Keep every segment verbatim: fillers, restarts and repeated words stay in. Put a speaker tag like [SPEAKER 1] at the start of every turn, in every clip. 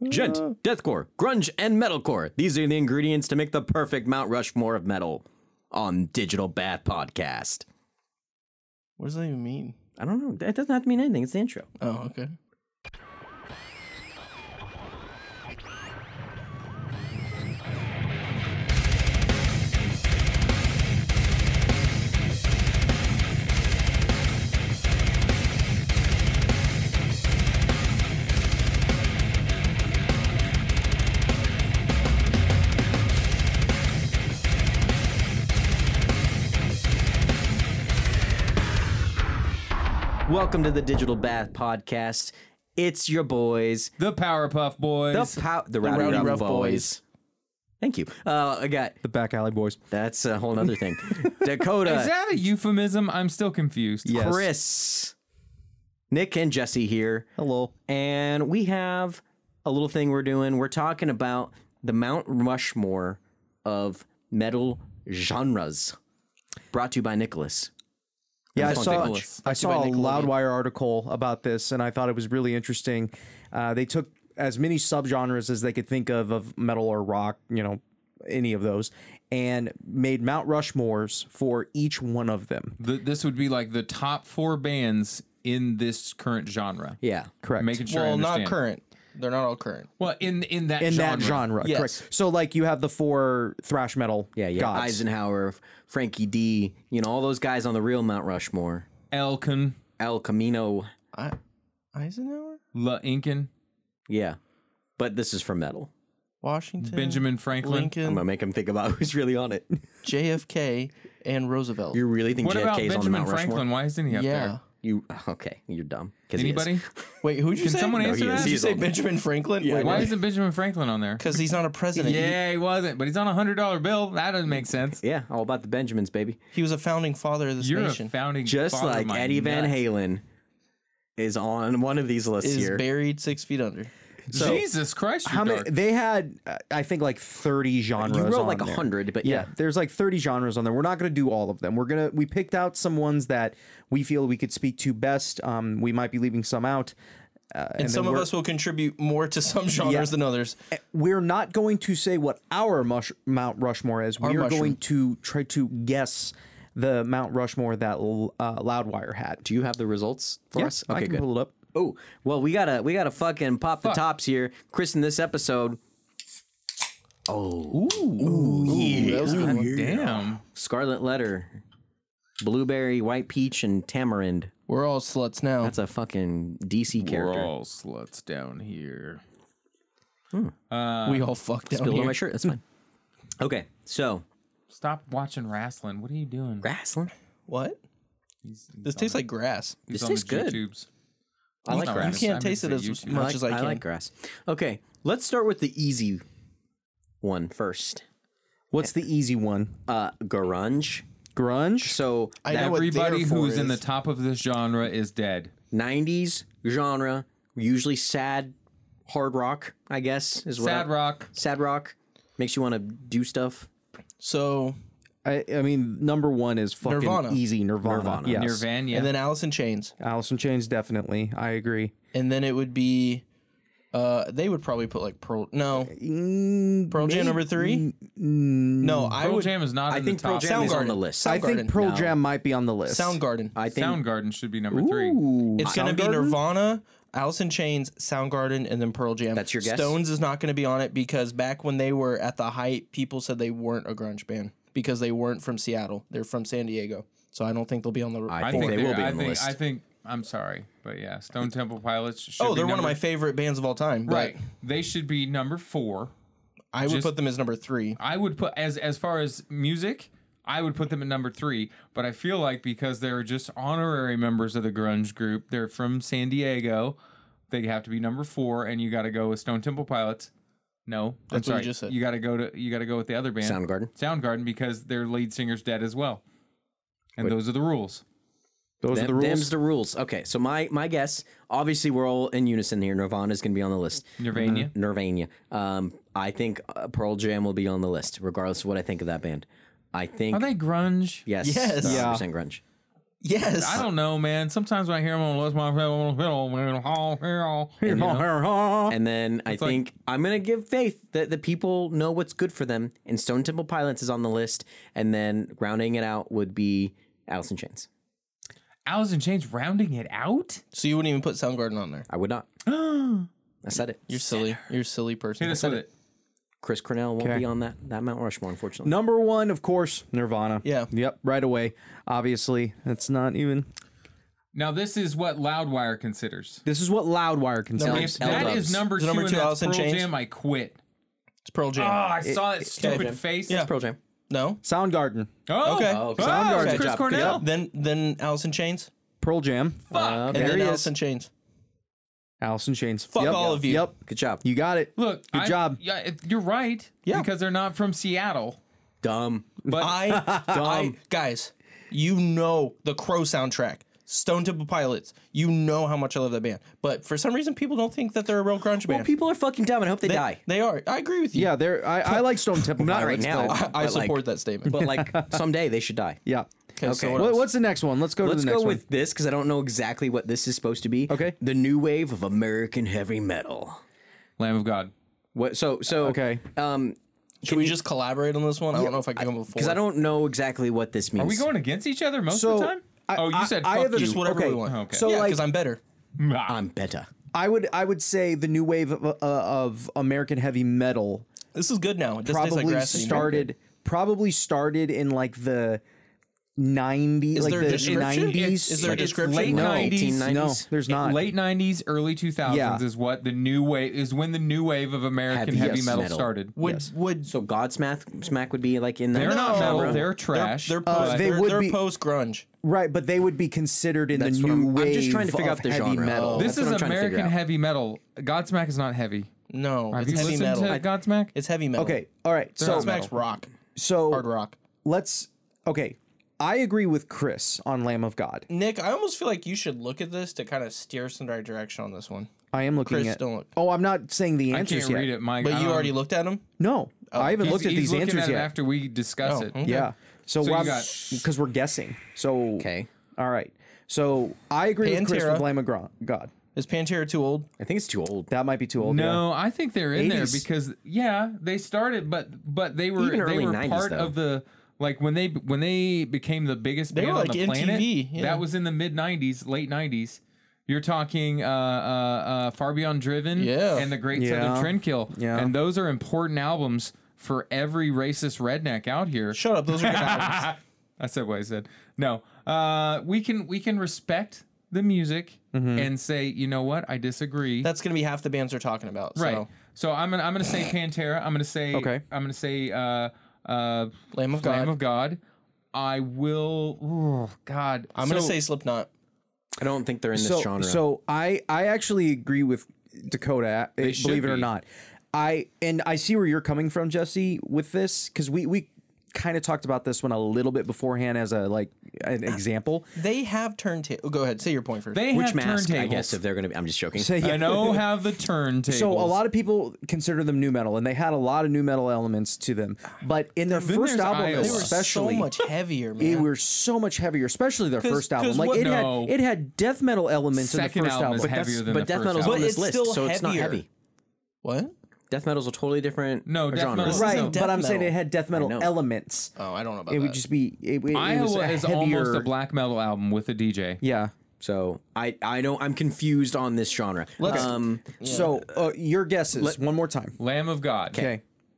[SPEAKER 1] Gent, deathcore, grunge, and metalcore. These are the ingredients to make the perfect Mount Rushmore of metal on Digital Bath Podcast.
[SPEAKER 2] What does that even mean?
[SPEAKER 1] I don't know. That doesn't have to mean anything. It's the intro.
[SPEAKER 2] Oh, okay.
[SPEAKER 1] Welcome to the Digital Bath Podcast. It's your boys,
[SPEAKER 3] The Powerpuff Boys.
[SPEAKER 1] the pow- the,
[SPEAKER 2] The
[SPEAKER 1] Rowdy,
[SPEAKER 2] Rowdy
[SPEAKER 1] Rough,
[SPEAKER 2] Rough
[SPEAKER 1] boys.
[SPEAKER 2] Boys.
[SPEAKER 1] Thank you. Uh, I got
[SPEAKER 4] The Back Alley Boys.
[SPEAKER 1] that's a whole other thing. Dakota,
[SPEAKER 3] Is that a euphemism? I'm still confused.
[SPEAKER 4] Yes.
[SPEAKER 1] Chris, Nick, and Jesse here.
[SPEAKER 4] Hello.
[SPEAKER 1] And we have a little thing we're doing. We're talking about the Mount Rushmore of metal genres, brought to you by Nicholas.
[SPEAKER 4] Yeah, I
[SPEAKER 1] Fun
[SPEAKER 4] saw
[SPEAKER 3] Nicholas.
[SPEAKER 4] I saw a
[SPEAKER 2] Nickelodeon.
[SPEAKER 4] Loudwire article about this, and I thought it was really interesting. Uh, they took as many subgenres as they could think of of metal or rock, you know, any of those, and made Mount Rushmores for each one of them.
[SPEAKER 3] The, this would be like the top four bands in this current genre.
[SPEAKER 1] Yeah.
[SPEAKER 4] Correct.
[SPEAKER 3] Making sure I
[SPEAKER 2] Well,
[SPEAKER 3] understand.
[SPEAKER 2] not current. They're not all current.
[SPEAKER 3] Well, in in that
[SPEAKER 4] in
[SPEAKER 3] genre.
[SPEAKER 4] that genre,
[SPEAKER 2] Yes.
[SPEAKER 4] correct. So, like, you have the four thrash metal
[SPEAKER 1] Yeah, yeah.
[SPEAKER 4] gods.
[SPEAKER 1] Eisenhower, Frankie D, you know, all those guys on the real Mount Rushmore.
[SPEAKER 3] Elkin,
[SPEAKER 1] El Camino.
[SPEAKER 2] I, Eisenhower?
[SPEAKER 3] La Incan,
[SPEAKER 1] Yeah. But this is for metal.
[SPEAKER 2] Washington?
[SPEAKER 3] Benjamin Franklin.
[SPEAKER 1] I'm
[SPEAKER 2] Lincoln,
[SPEAKER 1] going to make him think about who's really on it.
[SPEAKER 2] J F K, and Roosevelt.
[SPEAKER 1] You really think
[SPEAKER 3] What about
[SPEAKER 1] J F K's on the
[SPEAKER 3] Benjamin
[SPEAKER 1] Mount
[SPEAKER 3] Franklin?
[SPEAKER 1] Rushmore?
[SPEAKER 3] Why isn't he up
[SPEAKER 2] yeah.
[SPEAKER 3] there?
[SPEAKER 1] You okay, you're dumb. 'Cause he is.
[SPEAKER 3] Anybody?
[SPEAKER 2] Wait, who'd you
[SPEAKER 3] Can
[SPEAKER 2] say?
[SPEAKER 3] someone
[SPEAKER 1] No,
[SPEAKER 3] answer
[SPEAKER 1] he is.
[SPEAKER 3] that?
[SPEAKER 2] Did you
[SPEAKER 1] He's
[SPEAKER 2] say
[SPEAKER 1] on-
[SPEAKER 2] Benjamin Franklin?
[SPEAKER 1] Yeah,
[SPEAKER 2] Wait,
[SPEAKER 3] Why
[SPEAKER 2] what?
[SPEAKER 3] isn't Benjamin Franklin on there?
[SPEAKER 2] Because he's not a president. He-
[SPEAKER 3] Yeah, he wasn't, but he's on a hundred dollar bill. That doesn't make sense.
[SPEAKER 1] Yeah, all about the Benjamins, baby.
[SPEAKER 2] He was a founding father of this
[SPEAKER 3] You're
[SPEAKER 2] nation.
[SPEAKER 3] a founding
[SPEAKER 1] Just
[SPEAKER 3] father of
[SPEAKER 1] like
[SPEAKER 3] my
[SPEAKER 1] Eddie Van
[SPEAKER 3] nuts.
[SPEAKER 1] Halen is on one of these lists
[SPEAKER 2] is
[SPEAKER 1] here.
[SPEAKER 2] buried six feet under.
[SPEAKER 1] So-
[SPEAKER 3] Jesus Christ, you're
[SPEAKER 4] How many?
[SPEAKER 3] dark.
[SPEAKER 4] They had, uh, I think, like thirty genres.
[SPEAKER 1] You wrote
[SPEAKER 4] on
[SPEAKER 1] like a
[SPEAKER 4] there.
[SPEAKER 1] hundred, but
[SPEAKER 4] Yeah,
[SPEAKER 1] yeah.
[SPEAKER 4] there's like thirty genres on there. We're not going to do all of them. We're gonna we picked out some ones that we feel we could speak to best. Um, we might be leaving some out. Uh,
[SPEAKER 2] And, some
[SPEAKER 4] then
[SPEAKER 2] of
[SPEAKER 4] we're-
[SPEAKER 2] us will contribute more to some genres
[SPEAKER 4] Yeah.
[SPEAKER 2] than others.
[SPEAKER 4] We're not going to say what our mush, Mount Rushmore is.
[SPEAKER 2] Our
[SPEAKER 4] We are
[SPEAKER 2] mushroom.
[SPEAKER 4] going to try to guess the Mount Rushmore that uh, Loudwire had.
[SPEAKER 1] Do you have the results for
[SPEAKER 4] Yeah,
[SPEAKER 1] us?
[SPEAKER 4] I can
[SPEAKER 1] good.
[SPEAKER 4] pull it up.
[SPEAKER 1] Oh, well, we gotta we gotta fucking pop the
[SPEAKER 3] Fuck.
[SPEAKER 1] tops here. Chris, in this episode. Oh, ooh, yeah.
[SPEAKER 2] That was a good one.
[SPEAKER 3] Damn.
[SPEAKER 1] Scarlet Letter, blueberry, white peach, and tamarind.
[SPEAKER 2] We're all sluts now.
[SPEAKER 1] That's a fucking D C
[SPEAKER 3] We're
[SPEAKER 1] character.
[SPEAKER 3] all sluts down here.
[SPEAKER 2] we all fucked down
[SPEAKER 1] Spilled on
[SPEAKER 2] here.
[SPEAKER 1] my shirt. That's fine. Okay, so
[SPEAKER 3] Stop watching wrestling. What are you doing?
[SPEAKER 1] wrestling.
[SPEAKER 2] What?
[SPEAKER 3] He's- he's
[SPEAKER 2] This
[SPEAKER 3] on
[SPEAKER 2] tastes
[SPEAKER 3] the-
[SPEAKER 2] like grass.
[SPEAKER 3] he's
[SPEAKER 1] This
[SPEAKER 3] on the
[SPEAKER 1] tastes good.
[SPEAKER 3] YouTubes.
[SPEAKER 1] I like
[SPEAKER 3] No,
[SPEAKER 1] grass.
[SPEAKER 3] I'm
[SPEAKER 2] You
[SPEAKER 3] just-
[SPEAKER 2] can't
[SPEAKER 3] I'm
[SPEAKER 2] taste
[SPEAKER 3] just
[SPEAKER 2] it as
[SPEAKER 3] saying YouTube.
[SPEAKER 2] much
[SPEAKER 1] I like,
[SPEAKER 2] as I can.
[SPEAKER 1] like grass. Okay, let's start with the easy one first.
[SPEAKER 4] What's the easy one?
[SPEAKER 1] Uh, grunge.
[SPEAKER 4] Grunge.
[SPEAKER 1] So
[SPEAKER 2] I
[SPEAKER 1] that
[SPEAKER 2] know what
[SPEAKER 3] Everybody
[SPEAKER 2] therefore
[SPEAKER 3] who's in the
[SPEAKER 2] is.
[SPEAKER 3] top of this genre is dead.
[SPEAKER 1] nineties genre, usually sad, hard rock. I guess is what
[SPEAKER 3] Sad
[SPEAKER 1] I-
[SPEAKER 3] rock.
[SPEAKER 1] Sad rock makes you want to do stuff.
[SPEAKER 2] So,
[SPEAKER 4] I, I mean, number one is fucking
[SPEAKER 2] Nirvana.
[SPEAKER 4] easy. Nirvana.
[SPEAKER 1] Nirvana.
[SPEAKER 4] Yes.
[SPEAKER 3] Nirvana.
[SPEAKER 2] and then Alice in Chains.
[SPEAKER 4] Alice in Chains, definitely. I agree.
[SPEAKER 2] And then it would be, uh, they would probably put like Pearl, no.
[SPEAKER 4] Mm,
[SPEAKER 2] Pearl Jam
[SPEAKER 4] maybe-
[SPEAKER 2] number three?
[SPEAKER 4] mm,
[SPEAKER 2] No, I
[SPEAKER 3] Pearl
[SPEAKER 2] would,
[SPEAKER 3] Jam is not
[SPEAKER 1] I
[SPEAKER 3] in
[SPEAKER 1] think
[SPEAKER 3] the
[SPEAKER 1] Pearl
[SPEAKER 3] top.
[SPEAKER 1] Jam is on
[SPEAKER 2] Soundgarden.
[SPEAKER 1] the list.
[SPEAKER 4] I think
[SPEAKER 2] Soundgarden.
[SPEAKER 4] Pearl
[SPEAKER 1] No.
[SPEAKER 4] Jam might be on the list.
[SPEAKER 2] Soundgarden.
[SPEAKER 1] I think
[SPEAKER 3] Soundgarden should be number three.
[SPEAKER 4] Ooh.
[SPEAKER 2] It's going to be
[SPEAKER 4] Soundgarden?
[SPEAKER 2] Nirvana, Alice in Chains, Soundgarden, and then Pearl Jam.
[SPEAKER 1] That's your guess?
[SPEAKER 2] Stones is not going to be on it because back when they were at the height, people said they weren't a grunge band because they weren't from Seattle. They're from San Diego. So I don't think they'll be on the.
[SPEAKER 1] I
[SPEAKER 3] I
[SPEAKER 1] think
[SPEAKER 3] think
[SPEAKER 1] they will
[SPEAKER 3] they're-
[SPEAKER 1] be
[SPEAKER 3] I
[SPEAKER 1] on the
[SPEAKER 3] think,
[SPEAKER 1] list.
[SPEAKER 3] I think. I'm sorry, but yeah, Stone Temple Pilots. Should
[SPEAKER 2] oh,
[SPEAKER 3] be
[SPEAKER 2] they're one of
[SPEAKER 3] number-
[SPEAKER 2] my favorite bands of all time. but
[SPEAKER 3] Right. They should be number four.
[SPEAKER 2] I would
[SPEAKER 3] Just-
[SPEAKER 2] put them as number three.
[SPEAKER 3] I would put as as far as music, I would put them at number three. But I feel like because they're just honorary members of the grunge group, they're from San Diego, they have to be number four. And you got to go with Stone Temple Pilots. No,
[SPEAKER 2] That's
[SPEAKER 3] I'm
[SPEAKER 2] what
[SPEAKER 3] sorry.
[SPEAKER 2] you just said.
[SPEAKER 3] You got to go to you got to go with the other band,
[SPEAKER 1] Soundgarden.
[SPEAKER 3] Soundgarden, because their lead singer's dead as well. And those are the rules.
[SPEAKER 4] Those
[SPEAKER 1] Them-
[SPEAKER 4] are the rules.
[SPEAKER 1] Them's the rules. Okay, so my my guess. Obviously, we're all in unison here. Nirvana is going to be on the list.
[SPEAKER 3] Nirvana.
[SPEAKER 1] Nirvana. Um, I think uh, Pearl Jam will be on the list, regardless of what I think of that band. I think
[SPEAKER 3] Are they grunge?
[SPEAKER 1] yes,
[SPEAKER 2] Yes.
[SPEAKER 1] they're
[SPEAKER 4] Yeah.
[SPEAKER 1] one hundred percent grunge.
[SPEAKER 2] Yes.
[SPEAKER 3] I don't know, man. Sometimes when I hear them on Let's My Fiddle, Fiddle, Fiddle, you know?
[SPEAKER 1] And then I
[SPEAKER 3] like-
[SPEAKER 1] think I'm gonna give faith that the people know what's good for them, and Stone Temple Pilots is on the list. And then rounding it out would be Alice in Chains.
[SPEAKER 3] Alice in Chains rounding it out?
[SPEAKER 2] So you wouldn't even put Soundgarden on there.
[SPEAKER 1] I would not.
[SPEAKER 3] Hit
[SPEAKER 1] I said it.
[SPEAKER 2] You're silly. You're a silly person.
[SPEAKER 3] us with it.
[SPEAKER 1] Chris Cornell won't
[SPEAKER 4] Okay.
[SPEAKER 1] be on that that Mount Rushmore, unfortunately.
[SPEAKER 4] Number one, of course, Nirvana.
[SPEAKER 2] Yeah.
[SPEAKER 4] Yep. Right away. Obviously, that's not even.
[SPEAKER 3] Now, this is what Loudwire considers.
[SPEAKER 4] This is what Loudwire considers.
[SPEAKER 3] If that
[SPEAKER 1] L-dubs.
[SPEAKER 3] is number
[SPEAKER 2] Is
[SPEAKER 3] two,
[SPEAKER 2] it number
[SPEAKER 3] and
[SPEAKER 2] two
[SPEAKER 3] that's
[SPEAKER 2] Alice in
[SPEAKER 3] Pearl
[SPEAKER 2] Chains?
[SPEAKER 3] Jam, I quit.
[SPEAKER 2] It's Pearl
[SPEAKER 3] Oh,
[SPEAKER 2] Jam.
[SPEAKER 3] I saw that
[SPEAKER 2] Okay.
[SPEAKER 3] stupid face.
[SPEAKER 2] Yeah.
[SPEAKER 1] Pearl Jam.
[SPEAKER 2] No.
[SPEAKER 4] Soundgarden,
[SPEAKER 3] Oh,
[SPEAKER 2] Okay.
[SPEAKER 3] Oh,
[SPEAKER 1] okay.
[SPEAKER 3] Soundgarden.
[SPEAKER 1] Okay.
[SPEAKER 3] Chris
[SPEAKER 1] Good
[SPEAKER 3] Cornell.
[SPEAKER 2] Then then Alice in Chains.
[SPEAKER 4] Pearl Jam,
[SPEAKER 3] Fuck.
[SPEAKER 1] Uh,
[SPEAKER 2] And
[SPEAKER 1] okay.
[SPEAKER 2] then
[SPEAKER 4] he
[SPEAKER 2] Alice
[SPEAKER 4] is.
[SPEAKER 2] in Chains.
[SPEAKER 4] Alice in Chains.
[SPEAKER 2] Fuck
[SPEAKER 4] Yep.
[SPEAKER 2] all of you.
[SPEAKER 4] Yep.
[SPEAKER 1] Good job.
[SPEAKER 4] You got it.
[SPEAKER 3] Look,
[SPEAKER 4] Good
[SPEAKER 3] I-
[SPEAKER 4] job.
[SPEAKER 3] Yeah, it- you're right.
[SPEAKER 2] Yeah.
[SPEAKER 3] Because they're not from Seattle.
[SPEAKER 1] Dumb.
[SPEAKER 3] But
[SPEAKER 2] I, I guys, you know the Crow soundtrack. Stone Temple Pilots. You know how much I love that band. But for some reason people don't think that they're a real grunge
[SPEAKER 1] Well,
[SPEAKER 2] band.
[SPEAKER 1] people are fucking dumb, and I hope they,
[SPEAKER 2] they,
[SPEAKER 1] die.
[SPEAKER 2] they are. I agree with you.
[SPEAKER 4] Yeah, there. I, I like Stone Temple
[SPEAKER 1] Not right
[SPEAKER 4] Pilots,
[SPEAKER 1] now.
[SPEAKER 4] but-
[SPEAKER 2] I, I
[SPEAKER 1] But, like-
[SPEAKER 2] support that statement.
[SPEAKER 1] But like someday they should die.
[SPEAKER 4] yeah.
[SPEAKER 2] Okay, so
[SPEAKER 1] okay.
[SPEAKER 2] what
[SPEAKER 4] What,
[SPEAKER 2] else?
[SPEAKER 4] what's the next one? Let's go
[SPEAKER 1] Let's
[SPEAKER 4] to the
[SPEAKER 1] go
[SPEAKER 4] next
[SPEAKER 1] with this because I don't know exactly what this is supposed to be.
[SPEAKER 4] Okay.
[SPEAKER 1] The new wave of American heavy metal.
[SPEAKER 3] Lamb of God.
[SPEAKER 1] What? So so
[SPEAKER 4] Okay.
[SPEAKER 1] Um,
[SPEAKER 2] Should we just collaborate on this one? I don't know if I can come before.
[SPEAKER 1] because I don't know exactly what this means.
[SPEAKER 3] Are we going against each other most
[SPEAKER 4] So,
[SPEAKER 3] of the time?
[SPEAKER 4] I-
[SPEAKER 3] oh, you
[SPEAKER 4] I-
[SPEAKER 3] said
[SPEAKER 4] I
[SPEAKER 3] fuck
[SPEAKER 4] have a-
[SPEAKER 3] you.
[SPEAKER 2] just whatever
[SPEAKER 4] okay.
[SPEAKER 2] we want.
[SPEAKER 3] Okay.
[SPEAKER 4] So
[SPEAKER 2] yeah,
[SPEAKER 4] like,
[SPEAKER 2] because I'm better.
[SPEAKER 1] I'm better.
[SPEAKER 4] I would I would say the new wave of, uh, of American heavy metal
[SPEAKER 2] This is good now. It doesn't taste like
[SPEAKER 4] probably
[SPEAKER 2] grass anymore.
[SPEAKER 4] started probably started in like the nineties,
[SPEAKER 2] Is
[SPEAKER 4] like
[SPEAKER 2] there a
[SPEAKER 4] the
[SPEAKER 2] description?
[SPEAKER 4] nineties.
[SPEAKER 2] Is there a
[SPEAKER 3] It's
[SPEAKER 2] description?
[SPEAKER 3] late
[SPEAKER 4] No.
[SPEAKER 3] nineties.
[SPEAKER 4] No, there's not.
[SPEAKER 3] Late nineties, early two thousands
[SPEAKER 4] Yeah.
[SPEAKER 3] is what the new wave is when the new wave of American heavy,
[SPEAKER 1] Heavy
[SPEAKER 3] metal,
[SPEAKER 1] metal.
[SPEAKER 3] started.
[SPEAKER 2] Would
[SPEAKER 4] Yes.
[SPEAKER 2] would
[SPEAKER 1] So Godsmack Smack would be like in that.
[SPEAKER 3] They're not
[SPEAKER 2] No.
[SPEAKER 3] metal. They're trash.
[SPEAKER 2] They're, they're
[SPEAKER 4] Uh,
[SPEAKER 2] post,
[SPEAKER 4] they
[SPEAKER 2] they're,
[SPEAKER 4] would
[SPEAKER 2] they're
[SPEAKER 4] be-
[SPEAKER 2] post grunge.
[SPEAKER 4] Right, but they would be considered in
[SPEAKER 1] That's
[SPEAKER 4] the
[SPEAKER 1] what
[SPEAKER 4] new
[SPEAKER 1] I'm-
[SPEAKER 4] wave
[SPEAKER 1] I'm just trying to figure
[SPEAKER 4] of
[SPEAKER 1] out the
[SPEAKER 4] heavy
[SPEAKER 1] genre.
[SPEAKER 4] metal.
[SPEAKER 3] this
[SPEAKER 1] That's what
[SPEAKER 3] is
[SPEAKER 1] I'm trying to figure
[SPEAKER 3] American
[SPEAKER 1] out.
[SPEAKER 3] heavy metal. Godsmack is not heavy.
[SPEAKER 2] No,
[SPEAKER 3] Have
[SPEAKER 2] it's
[SPEAKER 3] you
[SPEAKER 2] heavy
[SPEAKER 3] listened
[SPEAKER 2] metal.
[SPEAKER 3] to Godsmack?
[SPEAKER 2] It's heavy metal.
[SPEAKER 4] Okay, all right. So
[SPEAKER 2] Godsmack's rock,
[SPEAKER 4] so
[SPEAKER 2] hard rock.
[SPEAKER 4] let's okay. I agree with Chris on Lamb of God.
[SPEAKER 2] Nick, I almost feel like you should look at this to kind of steer us in the right direction on this one.
[SPEAKER 4] I am looking
[SPEAKER 2] Chris,
[SPEAKER 4] at.
[SPEAKER 2] don't look.
[SPEAKER 4] Oh, I'm not saying the
[SPEAKER 3] I
[SPEAKER 4] answers
[SPEAKER 3] can't
[SPEAKER 4] yet.
[SPEAKER 3] read it, Mike.
[SPEAKER 2] But
[SPEAKER 3] I
[SPEAKER 2] you
[SPEAKER 3] don't-
[SPEAKER 2] already looked at them.
[SPEAKER 4] No, I haven't
[SPEAKER 3] He's,
[SPEAKER 4] looked at
[SPEAKER 3] he's
[SPEAKER 4] these
[SPEAKER 3] looking
[SPEAKER 4] answers
[SPEAKER 3] at it
[SPEAKER 4] yet.
[SPEAKER 3] after we discuss
[SPEAKER 2] Oh,
[SPEAKER 3] it.
[SPEAKER 2] okay.
[SPEAKER 4] Yeah. So,
[SPEAKER 3] So you
[SPEAKER 4] Rob,
[SPEAKER 3] got-
[SPEAKER 4] because we're guessing. So
[SPEAKER 1] Okay.
[SPEAKER 4] all right. So I agree with Chris
[SPEAKER 2] Pantera.
[SPEAKER 4] with Lamb of Gro- God.
[SPEAKER 2] Is Pantera too old?
[SPEAKER 1] I think it's too old.
[SPEAKER 4] That might be too old.
[SPEAKER 3] No, I think they're in there
[SPEAKER 4] eighties.
[SPEAKER 3] because yeah, they started, but but they were
[SPEAKER 1] Even
[SPEAKER 3] they
[SPEAKER 1] early
[SPEAKER 3] were
[SPEAKER 1] nineties,
[SPEAKER 3] part
[SPEAKER 1] though.
[SPEAKER 3] of the like when they when they became the biggest
[SPEAKER 2] They
[SPEAKER 3] band
[SPEAKER 2] were
[SPEAKER 3] on
[SPEAKER 2] like
[SPEAKER 3] the
[SPEAKER 2] M T V,
[SPEAKER 3] planet.
[SPEAKER 2] yeah.
[SPEAKER 3] That was in the mid nineties, late nineties. You're talking uh, uh, uh, Far Beyond Driven,
[SPEAKER 2] Yeah.
[SPEAKER 3] and the Great
[SPEAKER 4] Yeah.
[SPEAKER 3] Southern Trendkill,
[SPEAKER 4] Yeah.
[SPEAKER 3] and those are important albums for every racist redneck out here.
[SPEAKER 2] Shut up. Those are good albums.
[SPEAKER 3] I said what I said. No, uh, we can we can respect the music
[SPEAKER 4] Mm-hmm.
[SPEAKER 3] and say, you know what, I disagree.
[SPEAKER 2] That's gonna be half the bands they're talking about.
[SPEAKER 3] right.
[SPEAKER 2] So.
[SPEAKER 3] So I'm gonna I'm gonna say Pantera. I'm gonna say
[SPEAKER 4] Okay.
[SPEAKER 3] I'm gonna say uh, uh,
[SPEAKER 2] Lamb of God.
[SPEAKER 3] Lamb of God. I will. Oh God.
[SPEAKER 2] I'm gonna
[SPEAKER 3] So-
[SPEAKER 2] say Slipknot.
[SPEAKER 1] I don't think they're in this
[SPEAKER 4] so,
[SPEAKER 1] genre.
[SPEAKER 4] So I I actually agree with Dakota. eh,
[SPEAKER 3] should
[SPEAKER 4] Believe it or
[SPEAKER 3] be.
[SPEAKER 4] not, I and I see where you're coming from, Jesse, with this because we we kind of talked about this one a little bit beforehand as a like an example.
[SPEAKER 2] They have turntable. Go ahead. Say your point first.
[SPEAKER 3] They
[SPEAKER 1] Which
[SPEAKER 3] have
[SPEAKER 1] mask?
[SPEAKER 3] turntables.
[SPEAKER 1] I guess if they're gonna be. I'm just joking.
[SPEAKER 4] So,
[SPEAKER 3] I
[SPEAKER 4] yeah.
[SPEAKER 3] know have the turntables.
[SPEAKER 4] So a lot of people consider them new metal, and they had a lot of new metal elements to them. But in their
[SPEAKER 3] Then
[SPEAKER 4] first
[SPEAKER 3] there's
[SPEAKER 4] album,
[SPEAKER 3] Iowa.
[SPEAKER 2] they were
[SPEAKER 4] especially,
[SPEAKER 2] so much heavier, man.
[SPEAKER 4] it were so much heavier, especially their
[SPEAKER 2] 'Cause-
[SPEAKER 4] first album.
[SPEAKER 2] 'cause
[SPEAKER 4] Like
[SPEAKER 2] what-
[SPEAKER 4] it
[SPEAKER 3] No.
[SPEAKER 4] had it had death metal elements
[SPEAKER 3] Second
[SPEAKER 4] in the first
[SPEAKER 3] album is
[SPEAKER 4] album.
[SPEAKER 3] heavier than
[SPEAKER 1] but
[SPEAKER 3] the
[SPEAKER 1] death
[SPEAKER 3] first
[SPEAKER 1] metal's
[SPEAKER 3] album.
[SPEAKER 1] on
[SPEAKER 2] But
[SPEAKER 1] this
[SPEAKER 2] it's
[SPEAKER 1] list,
[SPEAKER 2] still
[SPEAKER 1] so it's not
[SPEAKER 2] heavier.
[SPEAKER 1] heavy.
[SPEAKER 2] what?
[SPEAKER 1] Death metal's a totally different
[SPEAKER 3] No, death
[SPEAKER 1] genre.
[SPEAKER 3] metal's-
[SPEAKER 4] Right,
[SPEAKER 3] No,
[SPEAKER 4] but I'm
[SPEAKER 2] death
[SPEAKER 4] saying
[SPEAKER 2] metal.
[SPEAKER 4] it had death metal
[SPEAKER 1] know.
[SPEAKER 4] elements.
[SPEAKER 2] Oh, I don't know about
[SPEAKER 4] It
[SPEAKER 2] that.
[SPEAKER 4] would just be it, it, it was
[SPEAKER 3] Iowa
[SPEAKER 4] a
[SPEAKER 3] is
[SPEAKER 4] heavier,
[SPEAKER 3] almost a black metal album with a D J.
[SPEAKER 4] Yeah.
[SPEAKER 1] So I I know I'm confused on this genre.
[SPEAKER 2] Let's-
[SPEAKER 1] um,
[SPEAKER 4] So uh, your guesses one more time.
[SPEAKER 3] Lamb of God.
[SPEAKER 4] Okay.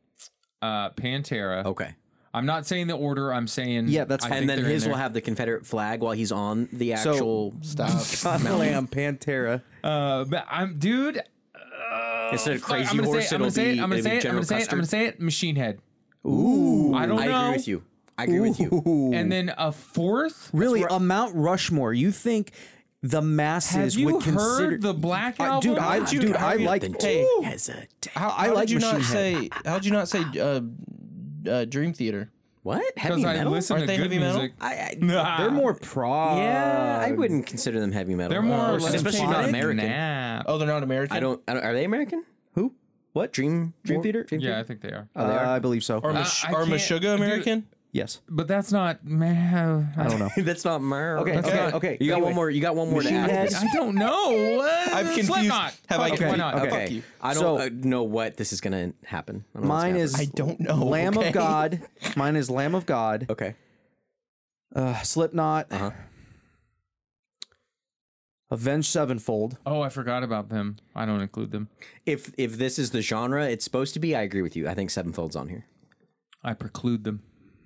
[SPEAKER 3] Uh, Pantera.
[SPEAKER 1] okay.
[SPEAKER 3] I'm not saying the order. I'm saying
[SPEAKER 4] Yeah, that's
[SPEAKER 3] I
[SPEAKER 4] fine.
[SPEAKER 3] think
[SPEAKER 1] And then
[SPEAKER 3] they're in
[SPEAKER 1] his will
[SPEAKER 3] there.
[SPEAKER 1] have the Confederate flag while he's on the
[SPEAKER 4] So-
[SPEAKER 1] actual.
[SPEAKER 2] Stop.
[SPEAKER 4] Lamb, Pantera.
[SPEAKER 3] Uh, but I'm dude.
[SPEAKER 1] Instead of
[SPEAKER 3] Fuck,
[SPEAKER 1] Crazy
[SPEAKER 3] I'm gonna
[SPEAKER 1] Horse,
[SPEAKER 3] say, I'm
[SPEAKER 1] it'll
[SPEAKER 3] gonna say
[SPEAKER 1] be,
[SPEAKER 3] it. I'm gonna
[SPEAKER 1] it'll
[SPEAKER 3] say
[SPEAKER 1] be
[SPEAKER 3] it. I'm
[SPEAKER 1] General
[SPEAKER 3] gonna say it. I'm
[SPEAKER 1] Custer.
[SPEAKER 3] gonna say it. Machine Head.
[SPEAKER 4] Ooh.
[SPEAKER 3] I don't
[SPEAKER 1] I
[SPEAKER 3] know.
[SPEAKER 1] agree with you. I agree with you.
[SPEAKER 3] And then a fourth.
[SPEAKER 4] Really, a Mount Rushmore. You think the masses
[SPEAKER 3] Have you
[SPEAKER 4] would consider
[SPEAKER 3] heard the Black
[SPEAKER 4] Uh,
[SPEAKER 3] album?
[SPEAKER 4] dude, I,
[SPEAKER 2] How'd you-
[SPEAKER 4] dude, I
[SPEAKER 2] how-
[SPEAKER 4] like.
[SPEAKER 1] Then
[SPEAKER 2] Hey.
[SPEAKER 1] to hesitate.
[SPEAKER 2] How,
[SPEAKER 4] I
[SPEAKER 2] how
[SPEAKER 4] like
[SPEAKER 2] did you not
[SPEAKER 4] Machine
[SPEAKER 2] say? How'd you not say? Uh, uh, Dream Theater.
[SPEAKER 1] What? Heavy
[SPEAKER 3] Because I
[SPEAKER 1] metal?
[SPEAKER 3] listen
[SPEAKER 2] Aren't
[SPEAKER 3] to
[SPEAKER 2] they
[SPEAKER 3] good
[SPEAKER 2] heavy metal?
[SPEAKER 3] music.
[SPEAKER 1] I, I,
[SPEAKER 3] Nah.
[SPEAKER 4] They're more prog.
[SPEAKER 1] yeah, I wouldn't consider them heavy metal.
[SPEAKER 3] They're more
[SPEAKER 1] Uh,
[SPEAKER 3] like
[SPEAKER 1] especially not
[SPEAKER 4] symphonic?
[SPEAKER 1] American.
[SPEAKER 3] Nah.
[SPEAKER 2] Oh, they're not American.
[SPEAKER 1] I don't, I don't. Are they American?
[SPEAKER 4] Who?
[SPEAKER 1] What? Dream Dream Theater? Dream
[SPEAKER 3] Yeah, I
[SPEAKER 1] Theater?
[SPEAKER 3] think they are.
[SPEAKER 1] Oh, they
[SPEAKER 4] Uh,
[SPEAKER 1] are?
[SPEAKER 4] I believe so.
[SPEAKER 2] Are,
[SPEAKER 3] Uh,
[SPEAKER 2] Mish-
[SPEAKER 3] I
[SPEAKER 2] are
[SPEAKER 3] can't-
[SPEAKER 2] Meshuggah
[SPEAKER 3] dude,
[SPEAKER 2] American?
[SPEAKER 4] Yes.
[SPEAKER 3] But that's not. Man,
[SPEAKER 4] I don't know.
[SPEAKER 1] That's not Mer.
[SPEAKER 4] Okay.
[SPEAKER 3] That's
[SPEAKER 4] Okay.
[SPEAKER 3] not-
[SPEAKER 4] Okay.
[SPEAKER 1] You got
[SPEAKER 4] anyway.
[SPEAKER 1] one more. You got one more to
[SPEAKER 4] Machine
[SPEAKER 1] add.
[SPEAKER 4] Head.
[SPEAKER 1] This-
[SPEAKER 3] I don't know. Uh,
[SPEAKER 2] I've confused.
[SPEAKER 3] Slipknot.
[SPEAKER 2] Have I
[SPEAKER 3] Fuck it,
[SPEAKER 2] confused?
[SPEAKER 3] Why not?
[SPEAKER 4] Okay.
[SPEAKER 2] Fuck you.
[SPEAKER 1] I don't
[SPEAKER 4] So-
[SPEAKER 1] uh, know what this is gonna happen. I don't know what's
[SPEAKER 4] Mine
[SPEAKER 1] gonna
[SPEAKER 4] is
[SPEAKER 2] I don't know.
[SPEAKER 4] Lamb
[SPEAKER 2] okay?
[SPEAKER 4] of God. Mine is Lamb of God.
[SPEAKER 1] happen. Okay.
[SPEAKER 4] Uh, Slipknot.
[SPEAKER 1] Uh huh.
[SPEAKER 4] Avenged Sevenfold.
[SPEAKER 3] Oh, I forgot about them. I don't include them.
[SPEAKER 1] If if this is the genre it's supposed to be, I agree with you. I think Sevenfold's on here.
[SPEAKER 3] I preclude them.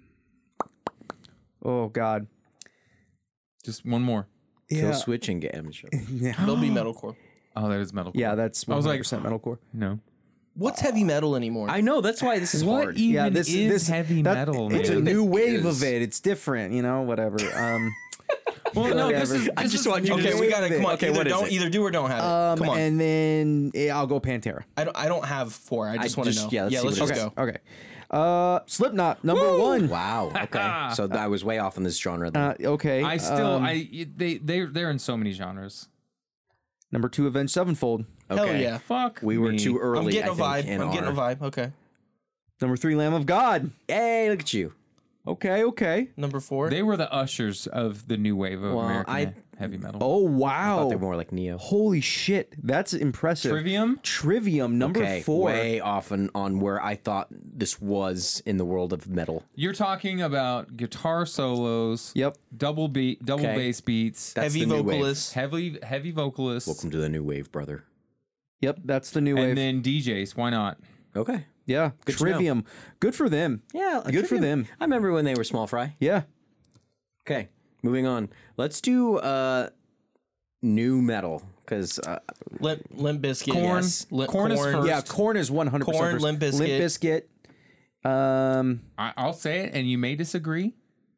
[SPEAKER 4] Oh God.
[SPEAKER 3] Just one more.
[SPEAKER 1] Kill Switch and get M show.
[SPEAKER 2] They'll be metalcore.
[SPEAKER 3] Oh, that is metal.
[SPEAKER 4] Yeah, that's
[SPEAKER 3] I
[SPEAKER 4] one
[SPEAKER 3] was
[SPEAKER 4] hundred
[SPEAKER 3] like-
[SPEAKER 4] percent metalcore.
[SPEAKER 3] No.
[SPEAKER 2] What's heavy metal anymore?
[SPEAKER 1] I know that's why this is
[SPEAKER 3] What
[SPEAKER 1] hard.
[SPEAKER 3] even
[SPEAKER 4] Yeah, this
[SPEAKER 3] is
[SPEAKER 4] this
[SPEAKER 3] heavy
[SPEAKER 4] that-
[SPEAKER 3] metal, man?
[SPEAKER 4] It's a
[SPEAKER 1] It
[SPEAKER 4] new wave
[SPEAKER 1] is.
[SPEAKER 4] of it. It's different, you know. Whatever. Um,
[SPEAKER 3] Well, no, this
[SPEAKER 4] Whatever.
[SPEAKER 3] is.
[SPEAKER 1] I
[SPEAKER 3] this
[SPEAKER 1] just
[SPEAKER 3] is
[SPEAKER 1] want you to
[SPEAKER 2] okay,
[SPEAKER 1] just-
[SPEAKER 2] we got to come on.
[SPEAKER 1] Okay,
[SPEAKER 2] either
[SPEAKER 1] what is
[SPEAKER 2] don't
[SPEAKER 1] it?
[SPEAKER 2] either do or don't have it.
[SPEAKER 4] um,
[SPEAKER 2] come on.
[SPEAKER 4] and then yeah, I'll go Pantera.
[SPEAKER 2] I don't. I don't have four. I just
[SPEAKER 1] I
[SPEAKER 2] want to
[SPEAKER 1] just-
[SPEAKER 2] know.
[SPEAKER 1] yeah, let's see
[SPEAKER 2] let's
[SPEAKER 1] what
[SPEAKER 2] just
[SPEAKER 1] it
[SPEAKER 2] go.
[SPEAKER 4] Okay. Uh, Slipknot number one.
[SPEAKER 1] Wow. Okay. So I was way off in this genre. Then.
[SPEAKER 4] Uh, okay.
[SPEAKER 3] I still.
[SPEAKER 4] um,
[SPEAKER 3] I they they they're in so many genres.
[SPEAKER 4] number two, Avenged Sevenfold.
[SPEAKER 2] Hell
[SPEAKER 1] Okay.
[SPEAKER 2] yeah.
[SPEAKER 3] Fuck.
[SPEAKER 1] We were
[SPEAKER 3] me.
[SPEAKER 1] too early.
[SPEAKER 2] I'm getting
[SPEAKER 1] I
[SPEAKER 2] a
[SPEAKER 1] think,
[SPEAKER 2] vibe.
[SPEAKER 1] in
[SPEAKER 2] I'm getting a
[SPEAKER 1] our-
[SPEAKER 2] vibe. Okay.
[SPEAKER 4] Number three, Lamb of God.
[SPEAKER 1] Hey, look at you.
[SPEAKER 4] Okay. Okay.
[SPEAKER 2] Number four.
[SPEAKER 3] They were the ushers of the new wave of
[SPEAKER 1] Well,
[SPEAKER 3] American
[SPEAKER 1] I-
[SPEAKER 3] he- heavy metal.
[SPEAKER 4] Oh wow.
[SPEAKER 1] They're more like Neo.
[SPEAKER 4] Holy shit. That's impressive.
[SPEAKER 3] Trivium.
[SPEAKER 4] Trivium number
[SPEAKER 1] Okay,
[SPEAKER 4] four.
[SPEAKER 1] way off on, on where I thought this was in the world of metal.
[SPEAKER 3] You're talking about guitar solos.
[SPEAKER 4] Yep.
[SPEAKER 3] Double beat, double
[SPEAKER 1] Okay.
[SPEAKER 3] bass beats.
[SPEAKER 1] That's
[SPEAKER 2] heavy
[SPEAKER 1] the new wave.
[SPEAKER 2] vocalists.
[SPEAKER 3] Heavy heavy vocalists.
[SPEAKER 1] Welcome to the new wave, brother.
[SPEAKER 4] Yep. That's the new
[SPEAKER 3] and
[SPEAKER 4] wave.
[SPEAKER 3] then D Js. Why not?
[SPEAKER 1] Okay.
[SPEAKER 4] yeah.
[SPEAKER 1] Good to know.
[SPEAKER 4] Trivium. Good for them.
[SPEAKER 1] Yeah,
[SPEAKER 4] Good for them.
[SPEAKER 1] I remember when they were Small Fry.
[SPEAKER 4] Yeah.
[SPEAKER 1] Okay, moving on. Let's do uh, new metal because uh,
[SPEAKER 2] Limp, Limp Bizkit.
[SPEAKER 3] Corn.
[SPEAKER 2] Yes. Limp,
[SPEAKER 3] Corn is first.
[SPEAKER 4] Yeah. Corn is one hundred percent.
[SPEAKER 2] Korn,
[SPEAKER 4] first.
[SPEAKER 2] Limp Bizkit.
[SPEAKER 4] Limp Bizkit. Um.
[SPEAKER 3] I, I'll say it, and you may disagree.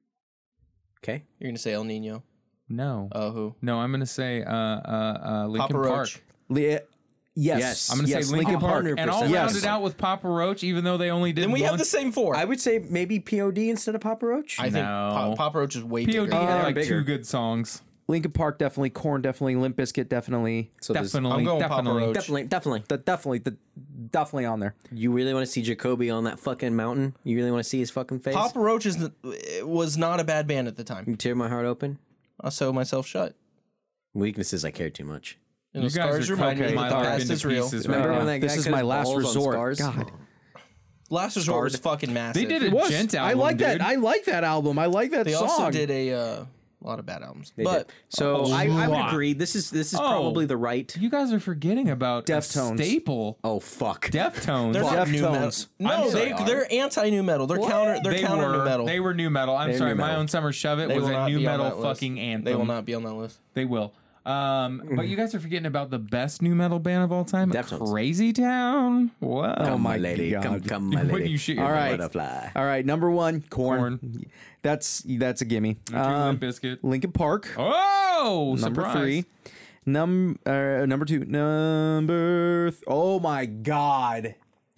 [SPEAKER 1] okay.
[SPEAKER 2] You're gonna say El Nino.
[SPEAKER 3] No.
[SPEAKER 2] Oh, who?
[SPEAKER 3] No, I'm gonna say uh, uh, uh, Linkin
[SPEAKER 2] Papa
[SPEAKER 3] Park.
[SPEAKER 2] Roach.
[SPEAKER 4] Li- yes.
[SPEAKER 1] Yes.
[SPEAKER 3] I'm gonna
[SPEAKER 4] yes,
[SPEAKER 3] say Linkin,
[SPEAKER 4] Linkin
[SPEAKER 3] Park,
[SPEAKER 1] Park.
[SPEAKER 3] and I'll
[SPEAKER 1] Yes.
[SPEAKER 3] round it out with Papa Roach, even though they only did
[SPEAKER 2] Then we
[SPEAKER 3] one.
[SPEAKER 2] have the same four.
[SPEAKER 1] I would say maybe P O D instead of Papa Roach.
[SPEAKER 2] I think
[SPEAKER 3] No.
[SPEAKER 2] Pa- Papa Roach is way
[SPEAKER 3] P O D
[SPEAKER 2] bigger.
[SPEAKER 3] had
[SPEAKER 1] Uh,
[SPEAKER 3] like
[SPEAKER 1] bigger.
[SPEAKER 3] two good songs.
[SPEAKER 4] Linkin Park definitely. Corn definitely. Limp Bizkit definitely.
[SPEAKER 1] so there's-
[SPEAKER 3] Definitely,
[SPEAKER 2] I'm going Papa
[SPEAKER 3] definitely.
[SPEAKER 2] Roach.
[SPEAKER 1] definitely, definitely.
[SPEAKER 4] The, definitely. The definitely on there.
[SPEAKER 1] You really want to see Jacoby on that fucking mountain? You really want to see his fucking face?
[SPEAKER 2] Papa Roach is, it was not a bad band at the time.
[SPEAKER 1] You tear my heart open.
[SPEAKER 2] I'll sew myself shut.
[SPEAKER 1] Weaknesses, I care too much.
[SPEAKER 2] And
[SPEAKER 3] You
[SPEAKER 2] the
[SPEAKER 3] guys
[SPEAKER 2] scars
[SPEAKER 3] are
[SPEAKER 2] remind me
[SPEAKER 3] cutting
[SPEAKER 2] that
[SPEAKER 3] my
[SPEAKER 2] the
[SPEAKER 3] heart
[SPEAKER 2] past
[SPEAKER 3] into
[SPEAKER 2] is real.
[SPEAKER 3] pieces right
[SPEAKER 1] Remember
[SPEAKER 3] now.
[SPEAKER 1] when that guy
[SPEAKER 4] This is
[SPEAKER 1] cut
[SPEAKER 4] my
[SPEAKER 1] his
[SPEAKER 4] last
[SPEAKER 1] balls on
[SPEAKER 4] resort.
[SPEAKER 1] Scars?
[SPEAKER 4] God.
[SPEAKER 2] Last Resort was fucking massive.
[SPEAKER 3] They did a
[SPEAKER 4] It was.
[SPEAKER 3] gent
[SPEAKER 4] I
[SPEAKER 3] album,
[SPEAKER 4] like that.
[SPEAKER 3] dude.
[SPEAKER 4] I like that album. I like that
[SPEAKER 2] They
[SPEAKER 4] song.
[SPEAKER 2] also did a uh, lot of bad albums.
[SPEAKER 1] They
[SPEAKER 2] but
[SPEAKER 1] did. so
[SPEAKER 3] a
[SPEAKER 1] I, I would
[SPEAKER 3] lot.
[SPEAKER 1] agree. This is this is
[SPEAKER 3] Oh.
[SPEAKER 1] probably the right.
[SPEAKER 3] You guys are forgetting about a
[SPEAKER 4] Deftones.
[SPEAKER 3] staple.
[SPEAKER 1] Oh fuck.
[SPEAKER 3] Deftones.
[SPEAKER 2] they're not new metal.
[SPEAKER 4] Deftones.
[SPEAKER 2] No,
[SPEAKER 3] I'm
[SPEAKER 2] they
[SPEAKER 3] sorry.
[SPEAKER 2] they're anti new metal. They're counter. They're
[SPEAKER 3] they
[SPEAKER 2] counter
[SPEAKER 3] were
[SPEAKER 2] new metal.
[SPEAKER 3] They were new metal. I'm
[SPEAKER 1] They're
[SPEAKER 3] sorry.
[SPEAKER 1] new
[SPEAKER 3] My
[SPEAKER 1] metal.
[SPEAKER 3] Own Summer Shove It
[SPEAKER 2] They
[SPEAKER 3] was
[SPEAKER 2] will
[SPEAKER 3] a
[SPEAKER 2] not
[SPEAKER 3] new
[SPEAKER 2] be on
[SPEAKER 3] metal
[SPEAKER 2] that list.
[SPEAKER 3] fucking anthem.
[SPEAKER 2] They will not be on that list.
[SPEAKER 3] They will. Um, but you guys are forgetting about the best new metal band of all time,
[SPEAKER 1] Deftones.
[SPEAKER 3] Crazy Town. What?
[SPEAKER 4] Oh
[SPEAKER 1] Come,
[SPEAKER 4] my
[SPEAKER 1] my lady.
[SPEAKER 4] God.
[SPEAKER 1] Come, come, my
[SPEAKER 3] When
[SPEAKER 1] lady.
[SPEAKER 3] you shoot your
[SPEAKER 4] All right.
[SPEAKER 1] Butterfly.
[SPEAKER 4] All right, number one, Corn.
[SPEAKER 3] Corn.
[SPEAKER 4] That's that's a gimme.
[SPEAKER 3] Number two,
[SPEAKER 4] Um,
[SPEAKER 3] Limp Bizkit.
[SPEAKER 4] Linkin Park.
[SPEAKER 3] Oh,
[SPEAKER 4] number
[SPEAKER 3] surprise.
[SPEAKER 4] three. Num uh, number two. Number. Th- oh my God.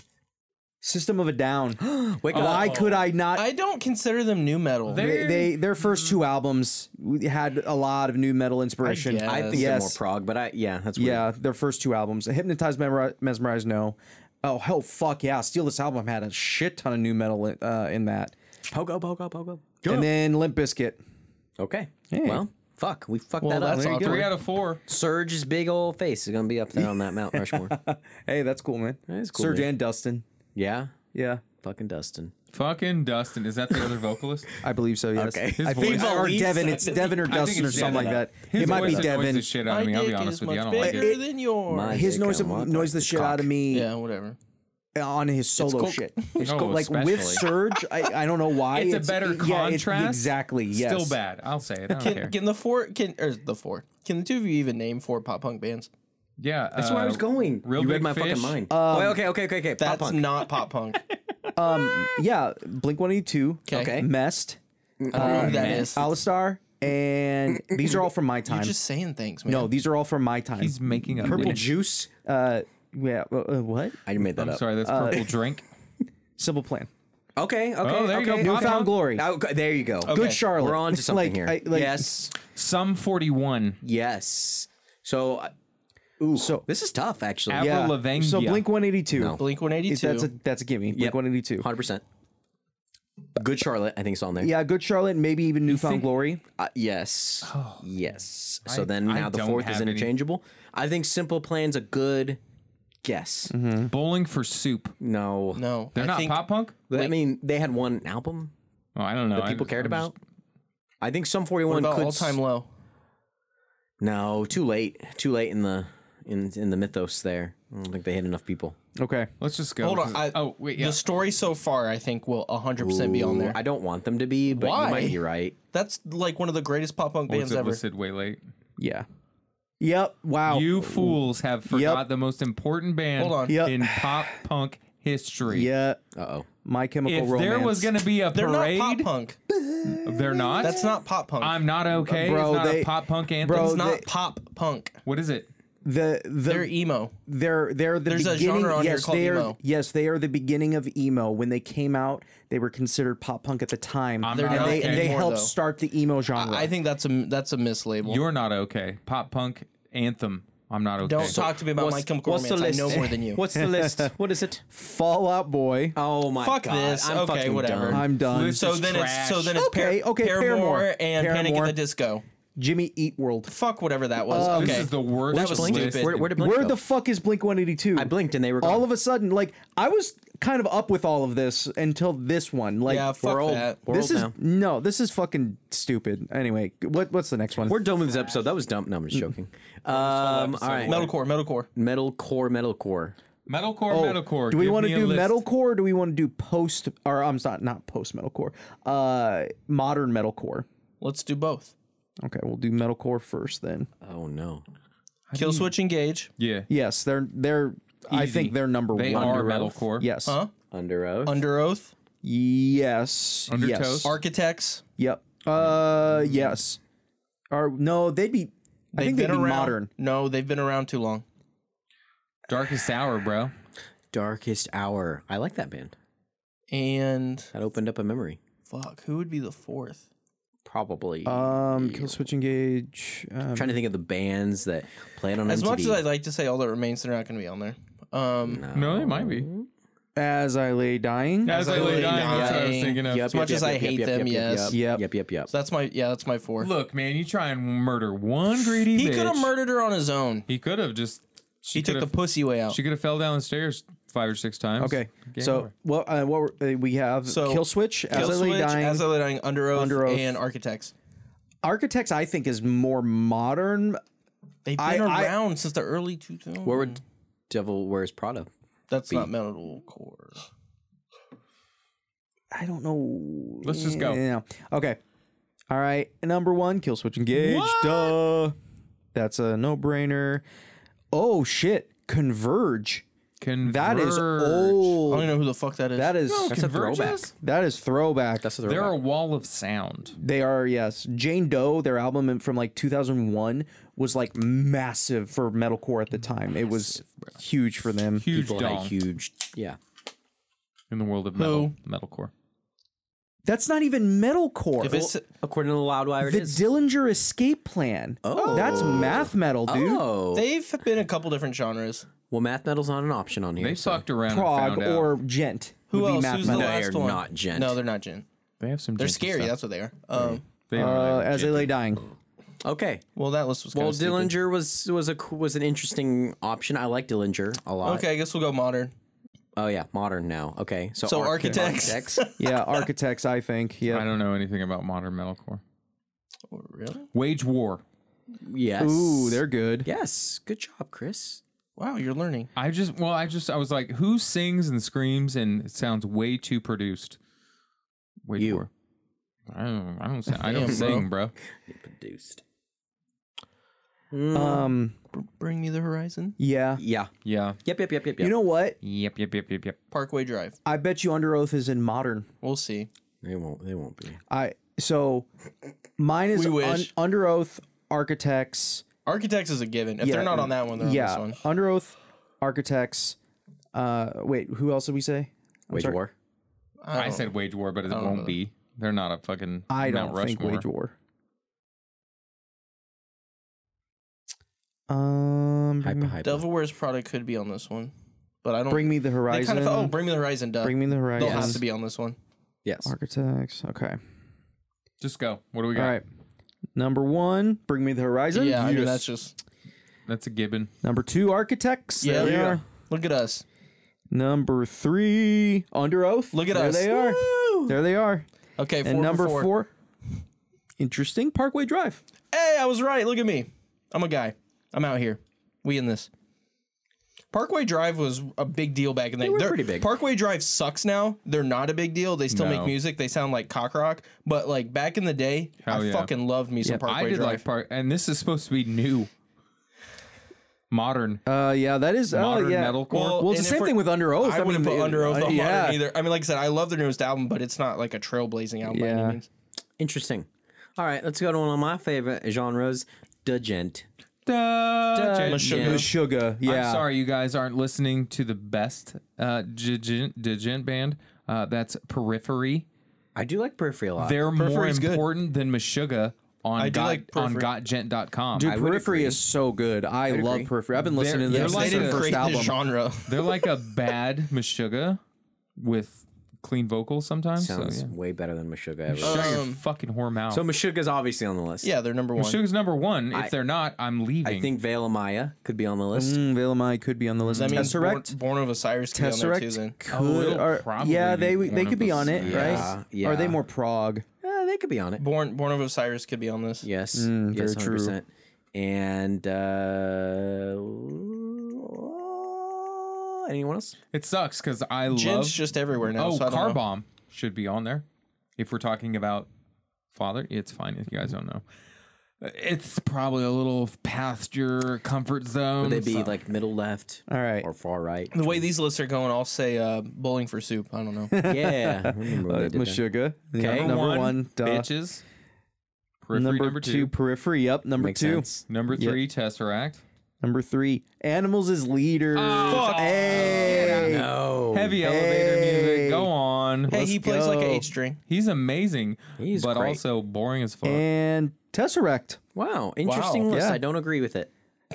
[SPEAKER 4] System of a Down.
[SPEAKER 1] Wake up.
[SPEAKER 4] Why could I not?
[SPEAKER 2] I don't consider them new metal.
[SPEAKER 3] They-
[SPEAKER 4] they, they their first two albums had a lot of new metal inspiration.
[SPEAKER 2] guess.
[SPEAKER 1] I think
[SPEAKER 4] yes.
[SPEAKER 1] they're more prog, but I yeah, that's weird.
[SPEAKER 4] Yeah, their first two albums. Hypnotized, Memori- Mesmerized, no. Oh hell, fuck yeah! Steal This Album had a shit ton of new metal in, uh, in that.
[SPEAKER 1] Pogo, pogo, pogo.
[SPEAKER 4] And then Limp Bizkit.
[SPEAKER 1] Okay.
[SPEAKER 4] Hey.
[SPEAKER 1] Well, fuck, we fucked
[SPEAKER 2] Well,
[SPEAKER 1] that up.
[SPEAKER 2] that's
[SPEAKER 4] There you go.
[SPEAKER 3] Three out of four.
[SPEAKER 1] Surge's big old face is gonna be up there on that Mount Rushmore.
[SPEAKER 4] Hey, that's cool, man.
[SPEAKER 1] That is cool,
[SPEAKER 4] Serge
[SPEAKER 1] man.
[SPEAKER 4] and Dustin.
[SPEAKER 1] Yeah,
[SPEAKER 4] Yeah,
[SPEAKER 1] fucking Dustin.
[SPEAKER 3] Fucking Dustin. Is that the other vocalist?
[SPEAKER 4] I believe so. Yes.
[SPEAKER 1] Okay.
[SPEAKER 3] His
[SPEAKER 4] I think
[SPEAKER 3] voice-
[SPEAKER 4] or
[SPEAKER 1] He
[SPEAKER 4] Devin.
[SPEAKER 1] said
[SPEAKER 4] It's
[SPEAKER 1] that.
[SPEAKER 4] Devin or
[SPEAKER 3] I think
[SPEAKER 4] Dustin or
[SPEAKER 3] it's
[SPEAKER 4] something
[SPEAKER 3] Devin.
[SPEAKER 4] like that.
[SPEAKER 3] His
[SPEAKER 4] it might
[SPEAKER 3] voice
[SPEAKER 4] be
[SPEAKER 3] annoys
[SPEAKER 4] Devin.
[SPEAKER 3] the shit out
[SPEAKER 2] My
[SPEAKER 3] of me. I'll be
[SPEAKER 2] dick
[SPEAKER 3] honest
[SPEAKER 2] is
[SPEAKER 3] with you. I
[SPEAKER 2] much
[SPEAKER 3] don't like
[SPEAKER 2] bigger
[SPEAKER 3] it.
[SPEAKER 2] than yours.
[SPEAKER 1] My
[SPEAKER 4] His
[SPEAKER 1] dick
[SPEAKER 4] noise
[SPEAKER 1] and what
[SPEAKER 4] noise the
[SPEAKER 1] the
[SPEAKER 4] shit
[SPEAKER 1] cock.
[SPEAKER 4] out of me
[SPEAKER 2] Yeah, whatever.
[SPEAKER 4] on his solo
[SPEAKER 2] cool.
[SPEAKER 4] shit. It's
[SPEAKER 3] Oh,
[SPEAKER 4] cool. Like with
[SPEAKER 3] especially.
[SPEAKER 4] Surge, I, I don't know why.
[SPEAKER 3] It's a better
[SPEAKER 4] yeah, it-
[SPEAKER 3] contrast.
[SPEAKER 4] exactly. Yes.
[SPEAKER 3] Still bad. I'll say it. I don't care.
[SPEAKER 2] Can, can the four can or the four? Can the two of you even name four pop punk bands?
[SPEAKER 3] Yeah.
[SPEAKER 1] That's where I was going.
[SPEAKER 3] Real
[SPEAKER 1] you read
[SPEAKER 3] Big
[SPEAKER 1] my
[SPEAKER 3] Fish.
[SPEAKER 1] fucking mind. oh, okay, okay, okay, okay. Pop
[SPEAKER 2] That's
[SPEAKER 1] punk.
[SPEAKER 2] not pop punk.
[SPEAKER 4] Um. Yeah. Blink One Eighty Two.
[SPEAKER 2] Okay.
[SPEAKER 4] Mest.
[SPEAKER 2] I don't know who that is.
[SPEAKER 4] Alistar. And these are all from my time.
[SPEAKER 2] You're just saying things, man.
[SPEAKER 4] No, these are all from my time.
[SPEAKER 3] He's making up.
[SPEAKER 1] Purple
[SPEAKER 3] names.
[SPEAKER 1] juice.
[SPEAKER 4] Uh. Yeah. uh, uh, what?
[SPEAKER 1] I made that
[SPEAKER 3] I'm
[SPEAKER 1] up.
[SPEAKER 3] sorry. That's purple drink.
[SPEAKER 4] Simple Plan.
[SPEAKER 1] Okay, okay.
[SPEAKER 3] Oh, there you
[SPEAKER 1] okay.
[SPEAKER 3] go. Pop
[SPEAKER 4] Newfound
[SPEAKER 3] punk.
[SPEAKER 4] Glory.
[SPEAKER 1] Oh, okay, there you go.
[SPEAKER 4] Good Charlotte.
[SPEAKER 1] We're on to something
[SPEAKER 4] Like,
[SPEAKER 1] here.
[SPEAKER 4] I- like-
[SPEAKER 1] yes,
[SPEAKER 3] Sum forty-one.
[SPEAKER 1] yes. So, uh, ooh,
[SPEAKER 4] So-
[SPEAKER 1] this is tough, actually.
[SPEAKER 3] Avril
[SPEAKER 4] Yeah.
[SPEAKER 3] Lavigne.
[SPEAKER 4] So Blink One Eighty Two.
[SPEAKER 1] No.
[SPEAKER 2] Blink one eighty-two.
[SPEAKER 4] That's a that's a gimme. Blink One Eighty Two.
[SPEAKER 1] Hundred percent. Good Charlotte, I think, is on there.
[SPEAKER 4] Yeah, Good Charlotte, maybe even Newfound
[SPEAKER 3] think-
[SPEAKER 4] Glory.
[SPEAKER 1] Uh, yes. yes. So
[SPEAKER 3] I-
[SPEAKER 1] then
[SPEAKER 3] I
[SPEAKER 1] now the
[SPEAKER 3] don't
[SPEAKER 1] fourth is
[SPEAKER 3] have any.
[SPEAKER 1] interchangeable. I think Simple Plan's a good guess.
[SPEAKER 3] Bowling for Soup.
[SPEAKER 1] No.
[SPEAKER 2] No,
[SPEAKER 3] They're
[SPEAKER 2] I
[SPEAKER 3] not
[SPEAKER 2] think,
[SPEAKER 3] pop punk.
[SPEAKER 1] I mean, they had one album
[SPEAKER 3] Oh, I don't know.
[SPEAKER 1] that people
[SPEAKER 3] I,
[SPEAKER 1] cared
[SPEAKER 3] I'm
[SPEAKER 1] about.
[SPEAKER 3] just-
[SPEAKER 1] I think Sum
[SPEAKER 2] What
[SPEAKER 1] forty-one
[SPEAKER 2] about
[SPEAKER 1] could.
[SPEAKER 2] all time low?
[SPEAKER 1] No, too late. Too late in the in in the mythos there. I don't think they hit enough people.
[SPEAKER 4] Okay.
[SPEAKER 3] let's just go.
[SPEAKER 2] Hold on.
[SPEAKER 3] because-
[SPEAKER 2] I,
[SPEAKER 3] oh wait, yeah.
[SPEAKER 2] The story so far, I think, will one hundred percent be on
[SPEAKER 1] Ooh,
[SPEAKER 2] there.
[SPEAKER 1] I don't want them to be, but
[SPEAKER 2] Why?
[SPEAKER 1] you might be right.
[SPEAKER 2] That's like one of the greatest pop punk
[SPEAKER 3] Or was
[SPEAKER 2] bands
[SPEAKER 3] it
[SPEAKER 2] ever.
[SPEAKER 3] listed way late?
[SPEAKER 4] Yeah. Yep. Wow.
[SPEAKER 3] You fools have forgot the most important band
[SPEAKER 2] Hold on.
[SPEAKER 4] Yep.
[SPEAKER 3] in pop punk history.
[SPEAKER 4] Yeah.
[SPEAKER 1] Uh oh.
[SPEAKER 4] My Chemical
[SPEAKER 3] If
[SPEAKER 4] Romance.
[SPEAKER 3] there was going to be a
[SPEAKER 2] They're not
[SPEAKER 3] parade,
[SPEAKER 2] pop punk.
[SPEAKER 3] they're not.
[SPEAKER 2] That's not pop punk.
[SPEAKER 3] I'm not okay.
[SPEAKER 4] Bro,
[SPEAKER 3] it's not
[SPEAKER 4] they-
[SPEAKER 3] a pop punk anthem.
[SPEAKER 4] bro,
[SPEAKER 2] it's not
[SPEAKER 4] they-
[SPEAKER 2] pop punk.
[SPEAKER 3] what is it?
[SPEAKER 4] the the
[SPEAKER 2] They're emo.
[SPEAKER 4] They're they're the
[SPEAKER 2] There's a
[SPEAKER 4] beginning.
[SPEAKER 2] genre on here
[SPEAKER 4] yes,
[SPEAKER 2] called
[SPEAKER 4] they are.
[SPEAKER 2] emo.
[SPEAKER 4] Yes, they are the beginning of emo. When they came out, they were considered pop punk at the time.
[SPEAKER 3] I'm
[SPEAKER 2] They're
[SPEAKER 3] not
[SPEAKER 4] and they
[SPEAKER 3] okay.
[SPEAKER 4] and they
[SPEAKER 2] anymore,
[SPEAKER 4] helped
[SPEAKER 2] though.
[SPEAKER 4] start the emo genre.
[SPEAKER 2] I think that's a that's a mislabel.
[SPEAKER 3] You're not okay. Pop punk anthem. I'm not okay.
[SPEAKER 2] Don't talk to me about My Chemical Romance. I know more than you.
[SPEAKER 1] What's the list? What is it?
[SPEAKER 4] Fall Out Boy.
[SPEAKER 1] Oh my
[SPEAKER 2] Fuck
[SPEAKER 1] god.
[SPEAKER 2] this.
[SPEAKER 1] I'm
[SPEAKER 2] Okay,
[SPEAKER 1] fucking
[SPEAKER 2] whatever.
[SPEAKER 1] done.
[SPEAKER 4] I'm done.
[SPEAKER 3] List-
[SPEAKER 2] So
[SPEAKER 3] is
[SPEAKER 2] then
[SPEAKER 3] trash.
[SPEAKER 2] it's so then it's
[SPEAKER 4] Okay,
[SPEAKER 2] Par-
[SPEAKER 4] okay,
[SPEAKER 2] Paramore,
[SPEAKER 4] Paramore.
[SPEAKER 2] and Panic
[SPEAKER 4] Paramore.
[SPEAKER 2] at the Disco.
[SPEAKER 4] Jimmy Eat World.
[SPEAKER 2] Fuck whatever that was.
[SPEAKER 4] Um,
[SPEAKER 2] okay,
[SPEAKER 3] This is the worst
[SPEAKER 2] That was
[SPEAKER 3] list.
[SPEAKER 2] stupid.
[SPEAKER 1] Where, where did Blink
[SPEAKER 4] Where
[SPEAKER 1] go?
[SPEAKER 4] the fuck is Blink one eighty-two?
[SPEAKER 1] I blinked and they were gone.
[SPEAKER 4] All of a sudden, like I was kind of up with all of this until this one. Like
[SPEAKER 2] Yeah, fuck
[SPEAKER 1] we're old.
[SPEAKER 2] that.
[SPEAKER 1] We're
[SPEAKER 4] this
[SPEAKER 1] old
[SPEAKER 4] is
[SPEAKER 1] now.
[SPEAKER 4] no, this is fucking stupid. Anyway, what what's the next one?
[SPEAKER 1] We're done with this episode. That was dumb. No, I'm just joking. Um, all right.
[SPEAKER 2] Metalcore, metalcore.
[SPEAKER 1] Metalcore, metalcore.
[SPEAKER 3] Metalcore,
[SPEAKER 4] Oh,
[SPEAKER 3] metalcore.
[SPEAKER 4] do we
[SPEAKER 3] Give
[SPEAKER 4] want to
[SPEAKER 3] me a
[SPEAKER 4] do
[SPEAKER 3] list.
[SPEAKER 4] metalcore or do we want to do post or I'm not not post metalcore. Uh modern metalcore.
[SPEAKER 2] Let's do both.
[SPEAKER 4] Okay, we'll do metalcore first then.
[SPEAKER 1] Oh no.
[SPEAKER 2] Kill Switch Engage.
[SPEAKER 3] Yeah.
[SPEAKER 4] Yes, they're they're I
[SPEAKER 3] Easy.
[SPEAKER 4] think they're number
[SPEAKER 3] They
[SPEAKER 4] one.
[SPEAKER 3] are
[SPEAKER 4] Under Oath.
[SPEAKER 3] metalcore.
[SPEAKER 4] Yes.
[SPEAKER 2] Huh?
[SPEAKER 1] Under oath.
[SPEAKER 2] Under Oath.
[SPEAKER 4] Yes.
[SPEAKER 3] Under
[SPEAKER 4] yes.
[SPEAKER 3] Toast?
[SPEAKER 2] Architects.
[SPEAKER 4] Yep. Uh yes. Or no, they'd be I
[SPEAKER 2] They've
[SPEAKER 4] think they'd
[SPEAKER 2] been
[SPEAKER 4] be
[SPEAKER 2] around.
[SPEAKER 4] modern.
[SPEAKER 2] No, they've been around too long.
[SPEAKER 3] Darkest Hour, bro.
[SPEAKER 1] Darkest Hour. I like that band.
[SPEAKER 2] And
[SPEAKER 1] That opened up a memory.
[SPEAKER 2] fuck, who would be the fourth?
[SPEAKER 1] Probably.
[SPEAKER 4] Um Kill Switch Engage. Um,
[SPEAKER 1] I'm trying to think of the bands that played on
[SPEAKER 2] As
[SPEAKER 1] M T V.
[SPEAKER 2] much as I'd like to say All That Remains, they're not going to be on there. Um,
[SPEAKER 3] No, they might be.
[SPEAKER 4] As I Lay Dying.
[SPEAKER 3] As I lay dying, that's what I was thinking of.
[SPEAKER 1] Yep,
[SPEAKER 2] As much
[SPEAKER 1] yep,
[SPEAKER 2] as
[SPEAKER 1] yep,
[SPEAKER 2] I
[SPEAKER 1] yep,
[SPEAKER 2] hate
[SPEAKER 1] yep,
[SPEAKER 2] them,
[SPEAKER 1] yep,
[SPEAKER 2] yes.
[SPEAKER 1] Yep.
[SPEAKER 4] Yep.
[SPEAKER 1] Yep. Yep. Yep.
[SPEAKER 2] So that's my yeah, that's my four.
[SPEAKER 3] Look, man, you try and murder one greedy
[SPEAKER 2] He
[SPEAKER 3] bitch.
[SPEAKER 2] could have murdered her on his own.
[SPEAKER 3] He could have just. She
[SPEAKER 2] He took the
[SPEAKER 3] could've-
[SPEAKER 2] pussy way out.
[SPEAKER 3] She could have fell down the stairs five or six times.
[SPEAKER 4] Okay.
[SPEAKER 3] Game
[SPEAKER 4] so
[SPEAKER 3] over.
[SPEAKER 4] what uh, what were- uh, we have
[SPEAKER 2] So,
[SPEAKER 4] Kill Switch, As
[SPEAKER 2] Kill
[SPEAKER 4] I Lay
[SPEAKER 2] Switch,
[SPEAKER 4] Dying.
[SPEAKER 2] As I Lay Dying, Under Oath,
[SPEAKER 4] Under Oath.
[SPEAKER 2] and Architects.
[SPEAKER 4] Architects I think is more modern.
[SPEAKER 2] They've
[SPEAKER 4] I-
[SPEAKER 2] been
[SPEAKER 4] I-
[SPEAKER 2] around since the early two thousands.
[SPEAKER 1] Where would Devil Wears Prada?
[SPEAKER 2] That's not metalcore.
[SPEAKER 4] I don't know.
[SPEAKER 3] Let's just go.
[SPEAKER 4] Yeah. Okay. All right. Number one, Kill Switch Engage.
[SPEAKER 3] What?
[SPEAKER 4] Duh. That's a no-brainer. Oh shit. Converge.
[SPEAKER 3] Converge.
[SPEAKER 4] That is
[SPEAKER 2] I
[SPEAKER 4] old.
[SPEAKER 2] don't even know who the fuck that is.
[SPEAKER 4] That is
[SPEAKER 3] No,
[SPEAKER 1] That's a
[SPEAKER 3] Converge
[SPEAKER 1] throwback.
[SPEAKER 3] is?
[SPEAKER 4] that is throwback.
[SPEAKER 1] That's a
[SPEAKER 3] They're
[SPEAKER 1] throwback.
[SPEAKER 3] a wall of sound.
[SPEAKER 4] They are, yes. Jane Doe, their album in- from like two thousand one was like massive for metalcore at the time. It was huge for them.
[SPEAKER 3] Huge
[SPEAKER 1] People had
[SPEAKER 3] dong
[SPEAKER 1] huge. Yeah.
[SPEAKER 3] in the world of metal, metalcore.
[SPEAKER 4] That's not even metalcore.
[SPEAKER 2] if it's
[SPEAKER 1] According to the Loudwire, it
[SPEAKER 4] the
[SPEAKER 1] is.
[SPEAKER 4] Dillinger Escape Plan.
[SPEAKER 1] Oh.
[SPEAKER 4] That's math metal, dude.
[SPEAKER 1] Oh.
[SPEAKER 2] they've been a couple different genres.
[SPEAKER 1] Well, math metal's not an option on here.
[SPEAKER 3] They
[SPEAKER 1] so-
[SPEAKER 3] fucked around
[SPEAKER 4] Prog
[SPEAKER 3] and found
[SPEAKER 4] or
[SPEAKER 3] out.
[SPEAKER 4] gent.
[SPEAKER 2] Who
[SPEAKER 4] would be
[SPEAKER 2] else?
[SPEAKER 4] math
[SPEAKER 2] Who's the
[SPEAKER 4] metal.
[SPEAKER 1] They
[SPEAKER 2] last
[SPEAKER 1] are
[SPEAKER 2] one?
[SPEAKER 1] not gent.
[SPEAKER 2] No, they're not gent.
[SPEAKER 3] They have some
[SPEAKER 2] They're
[SPEAKER 3] genty
[SPEAKER 2] scary.
[SPEAKER 3] stuff.
[SPEAKER 2] That's what they are. Um,
[SPEAKER 3] They are
[SPEAKER 4] Uh,
[SPEAKER 3] like
[SPEAKER 4] As They
[SPEAKER 3] genty.
[SPEAKER 4] Lay Dying.
[SPEAKER 1] Okay.
[SPEAKER 2] well, that list was kind
[SPEAKER 1] Well,
[SPEAKER 2] of stupid.
[SPEAKER 1] Dillinger was was a was an interesting option. I like Dillinger a lot.
[SPEAKER 2] Okay, I guess we'll go modern.
[SPEAKER 1] Oh yeah, modern now. Okay. So,
[SPEAKER 2] So
[SPEAKER 1] arch-
[SPEAKER 2] Architects.
[SPEAKER 1] architects.
[SPEAKER 4] Yeah, Architects, I think.
[SPEAKER 3] I
[SPEAKER 4] Yeah.
[SPEAKER 3] don't know anything about modern metalcore.
[SPEAKER 2] Oh, really?
[SPEAKER 3] Wage War.
[SPEAKER 1] Yes.
[SPEAKER 4] Ooh, they're good.
[SPEAKER 1] Yes. Good job, Chris.
[SPEAKER 2] Wow, you're learning.
[SPEAKER 3] I just, well, I just, I was like, who sings and screams and it sounds way too produced? Wage
[SPEAKER 1] You.
[SPEAKER 3] War. I don't, I don't, sing, I don't
[SPEAKER 2] Damn, bro.
[SPEAKER 3] sing, bro.
[SPEAKER 1] Produced.
[SPEAKER 4] Um,
[SPEAKER 2] Br- Bring Me the Horizon.
[SPEAKER 4] yeah.
[SPEAKER 1] Yeah.
[SPEAKER 3] Yeah.
[SPEAKER 1] Yep. Yep. Yep. Yep. Yep.
[SPEAKER 4] You know what?
[SPEAKER 3] Yep, yep, yep, yep, yep.
[SPEAKER 2] Parkway Drive.
[SPEAKER 4] I bet you Under Oath is in modern.
[SPEAKER 2] We'll see.
[SPEAKER 1] they won't. They won't be.
[SPEAKER 4] I so mine is
[SPEAKER 2] We
[SPEAKER 4] un,
[SPEAKER 2] wish.
[SPEAKER 4] Under Oath, Architects.
[SPEAKER 2] Architects is a given. If
[SPEAKER 4] Yeah,
[SPEAKER 2] they're not on that one, they're
[SPEAKER 4] yeah,
[SPEAKER 2] on this one.
[SPEAKER 4] Under Oath, Architects. Uh, wait, who else did we say? I'm
[SPEAKER 1] Wage
[SPEAKER 4] sorry.
[SPEAKER 1] War.
[SPEAKER 3] I
[SPEAKER 2] don't-
[SPEAKER 3] said Wage War, but it
[SPEAKER 2] don't
[SPEAKER 3] won't
[SPEAKER 2] know.
[SPEAKER 3] be. They're not a fucking
[SPEAKER 4] I
[SPEAKER 3] Mount
[SPEAKER 4] don't think
[SPEAKER 3] Rushmore.
[SPEAKER 4] Wage War. Um, bring,
[SPEAKER 1] Hyper.
[SPEAKER 4] me,
[SPEAKER 1] Hyper.
[SPEAKER 2] Devil Wears Prada could be on this one, but I don't.
[SPEAKER 4] bring me the
[SPEAKER 2] They
[SPEAKER 4] horizon.
[SPEAKER 2] kind of. Oh, Bring Me the Horizon. Duh.
[SPEAKER 4] Bring me the
[SPEAKER 2] They'll
[SPEAKER 4] horizon.
[SPEAKER 2] have to be on this one.
[SPEAKER 1] Yes.
[SPEAKER 4] Architects. Okay.
[SPEAKER 3] Just go. What do we got?
[SPEAKER 4] All right. Number one, Bring Me the Horizon.
[SPEAKER 2] Yeah, I mean
[SPEAKER 3] Yes.
[SPEAKER 2] that's just
[SPEAKER 3] That's a gibbon.
[SPEAKER 4] Number two, Architects.
[SPEAKER 2] yeah.
[SPEAKER 4] There
[SPEAKER 2] Look
[SPEAKER 4] they
[SPEAKER 2] at,
[SPEAKER 4] are.
[SPEAKER 2] look at us.
[SPEAKER 4] Number three, Under Oath.
[SPEAKER 2] Look at
[SPEAKER 4] there
[SPEAKER 2] us.
[SPEAKER 4] They are.
[SPEAKER 2] Woo!
[SPEAKER 4] There they are.
[SPEAKER 2] Okay, four
[SPEAKER 4] And number
[SPEAKER 2] for four.
[SPEAKER 4] four, interesting, Parkway Drive.
[SPEAKER 2] Hey, I was right. Look at me. I'm a guy. I'm out here. We in this. Parkway Drive was a big deal back in the day.
[SPEAKER 1] were
[SPEAKER 2] They're-
[SPEAKER 1] pretty big.
[SPEAKER 2] Parkway Drive sucks now. They're not a big deal. They still make
[SPEAKER 3] No.
[SPEAKER 2] music. They sound like cock rock. But like back in the day,
[SPEAKER 3] Hell
[SPEAKER 2] I
[SPEAKER 3] yeah.
[SPEAKER 2] fucking loved me some Parkway
[SPEAKER 3] I did
[SPEAKER 2] Drive.
[SPEAKER 3] like part, and this is supposed to be new, modern,
[SPEAKER 4] Uh, yeah, that is.
[SPEAKER 3] modern
[SPEAKER 4] oh, yeah.
[SPEAKER 3] metalcore.
[SPEAKER 2] Well,
[SPEAKER 4] Well, it's
[SPEAKER 2] and
[SPEAKER 4] the
[SPEAKER 2] if
[SPEAKER 4] same
[SPEAKER 2] we're-
[SPEAKER 4] thing with Under Oath.
[SPEAKER 2] I, wouldn't
[SPEAKER 4] mean,
[SPEAKER 2] put Under Oath
[SPEAKER 4] uh,
[SPEAKER 2] on
[SPEAKER 4] yeah.
[SPEAKER 2] modern either. I mean, like I said, I love their newest album, but it's not like a trailblazing album by
[SPEAKER 4] Yeah.
[SPEAKER 2] any means.
[SPEAKER 1] Interesting. All right, let's go to one of my favorite genres, Dugent.
[SPEAKER 3] Duh,
[SPEAKER 2] Meshuggah.
[SPEAKER 3] yeah.
[SPEAKER 4] The Sugar. Yeah.
[SPEAKER 3] I'm sorry, you guys aren't listening to the best uh, Djent Djent band. Uh, that's Periphery.
[SPEAKER 1] I do like Periphery a lot.
[SPEAKER 3] They're more
[SPEAKER 2] Periphery's good.
[SPEAKER 3] important than Meshuggah on
[SPEAKER 2] I do
[SPEAKER 3] got,
[SPEAKER 2] like
[SPEAKER 3] on
[SPEAKER 2] Periphery.
[SPEAKER 3] got gent dot com.
[SPEAKER 4] Dude,
[SPEAKER 1] I would
[SPEAKER 4] Periphery
[SPEAKER 1] agree.
[SPEAKER 4] is so good. I love
[SPEAKER 1] agree.
[SPEAKER 4] Periphery. I've been
[SPEAKER 3] They're-
[SPEAKER 4] listening to
[SPEAKER 3] they're
[SPEAKER 4] them
[SPEAKER 3] like
[SPEAKER 2] They
[SPEAKER 4] since
[SPEAKER 2] didn't
[SPEAKER 4] their first
[SPEAKER 2] create this
[SPEAKER 4] album.
[SPEAKER 2] genre.
[SPEAKER 3] They're like a bad Meshuggah with clean vocals sometimes.
[SPEAKER 1] Sounds
[SPEAKER 3] so, yeah.
[SPEAKER 1] way better than Meshuggah ever.
[SPEAKER 3] Shut your
[SPEAKER 2] Um,
[SPEAKER 3] fucking whore mouth.
[SPEAKER 1] So Meshuggah's obviously on the list.
[SPEAKER 2] Yeah, they're number one.
[SPEAKER 3] Meshuggah's number one. If
[SPEAKER 1] I-
[SPEAKER 3] they're not, I'm leaving.
[SPEAKER 1] I think Veil of Maya could be on the list.
[SPEAKER 4] Mm, Velamai could be on the list.
[SPEAKER 2] That means Born,
[SPEAKER 4] Tesseract.
[SPEAKER 2] Born of Osiris could be on there too.
[SPEAKER 4] Tesseract
[SPEAKER 2] Then
[SPEAKER 4] could.
[SPEAKER 3] Oh, it'll
[SPEAKER 4] or-
[SPEAKER 3] probably
[SPEAKER 4] yeah,
[SPEAKER 3] be
[SPEAKER 4] they
[SPEAKER 3] one
[SPEAKER 4] they
[SPEAKER 3] of
[SPEAKER 4] could be
[SPEAKER 3] those.
[SPEAKER 4] on it,
[SPEAKER 1] Yeah,
[SPEAKER 4] right?
[SPEAKER 1] yeah.
[SPEAKER 4] Or are they more prog?
[SPEAKER 1] Uh, they could be on it.
[SPEAKER 2] Born Born of Osiris could be on this.
[SPEAKER 1] Yes.
[SPEAKER 4] Mm,
[SPEAKER 1] yes,
[SPEAKER 4] very true.
[SPEAKER 1] And uh, anyone else?
[SPEAKER 3] it sucks because I
[SPEAKER 2] Gent's
[SPEAKER 3] love.
[SPEAKER 2] just everywhere now.
[SPEAKER 3] Oh,
[SPEAKER 2] so I don't
[SPEAKER 3] Car
[SPEAKER 2] know.
[SPEAKER 3] Bomb should be on there. If we're talking about Father, it's fine if you guys don't know. It's probably a little past your comfort zone.
[SPEAKER 1] Would they be
[SPEAKER 3] so-
[SPEAKER 1] like middle left
[SPEAKER 4] All right.
[SPEAKER 1] or far right?
[SPEAKER 2] The way these lists are going, I'll say uh, Bowling for Soup. I don't know.
[SPEAKER 1] Yeah. I remember when
[SPEAKER 4] Uh,
[SPEAKER 1] they did that.
[SPEAKER 4] Meshuggah. Yeah,
[SPEAKER 1] Okay.
[SPEAKER 4] number
[SPEAKER 3] one,
[SPEAKER 4] one. duh.
[SPEAKER 3] bitches? Periphery
[SPEAKER 4] Number,
[SPEAKER 3] number,
[SPEAKER 4] two,
[SPEAKER 3] two.
[SPEAKER 4] Periphery. Yep. Number
[SPEAKER 1] Makes
[SPEAKER 4] two.
[SPEAKER 1] sense.
[SPEAKER 3] Number
[SPEAKER 4] Yep.
[SPEAKER 3] three, Tesseract.
[SPEAKER 4] Number three. Animals as leaders.
[SPEAKER 3] fuck.
[SPEAKER 4] Hey.
[SPEAKER 1] No.
[SPEAKER 3] Heavy elevator
[SPEAKER 4] Hey.
[SPEAKER 3] music. Go on.
[SPEAKER 2] Hey, he plays like an
[SPEAKER 4] go.
[SPEAKER 2] eight string.
[SPEAKER 3] He's amazing,
[SPEAKER 1] He's
[SPEAKER 3] but
[SPEAKER 1] great.
[SPEAKER 3] also boring as fuck.
[SPEAKER 4] And Tesseract.
[SPEAKER 1] Wow. Interesting
[SPEAKER 2] Wow.
[SPEAKER 1] list.
[SPEAKER 4] Yeah.
[SPEAKER 1] I don't agree with it.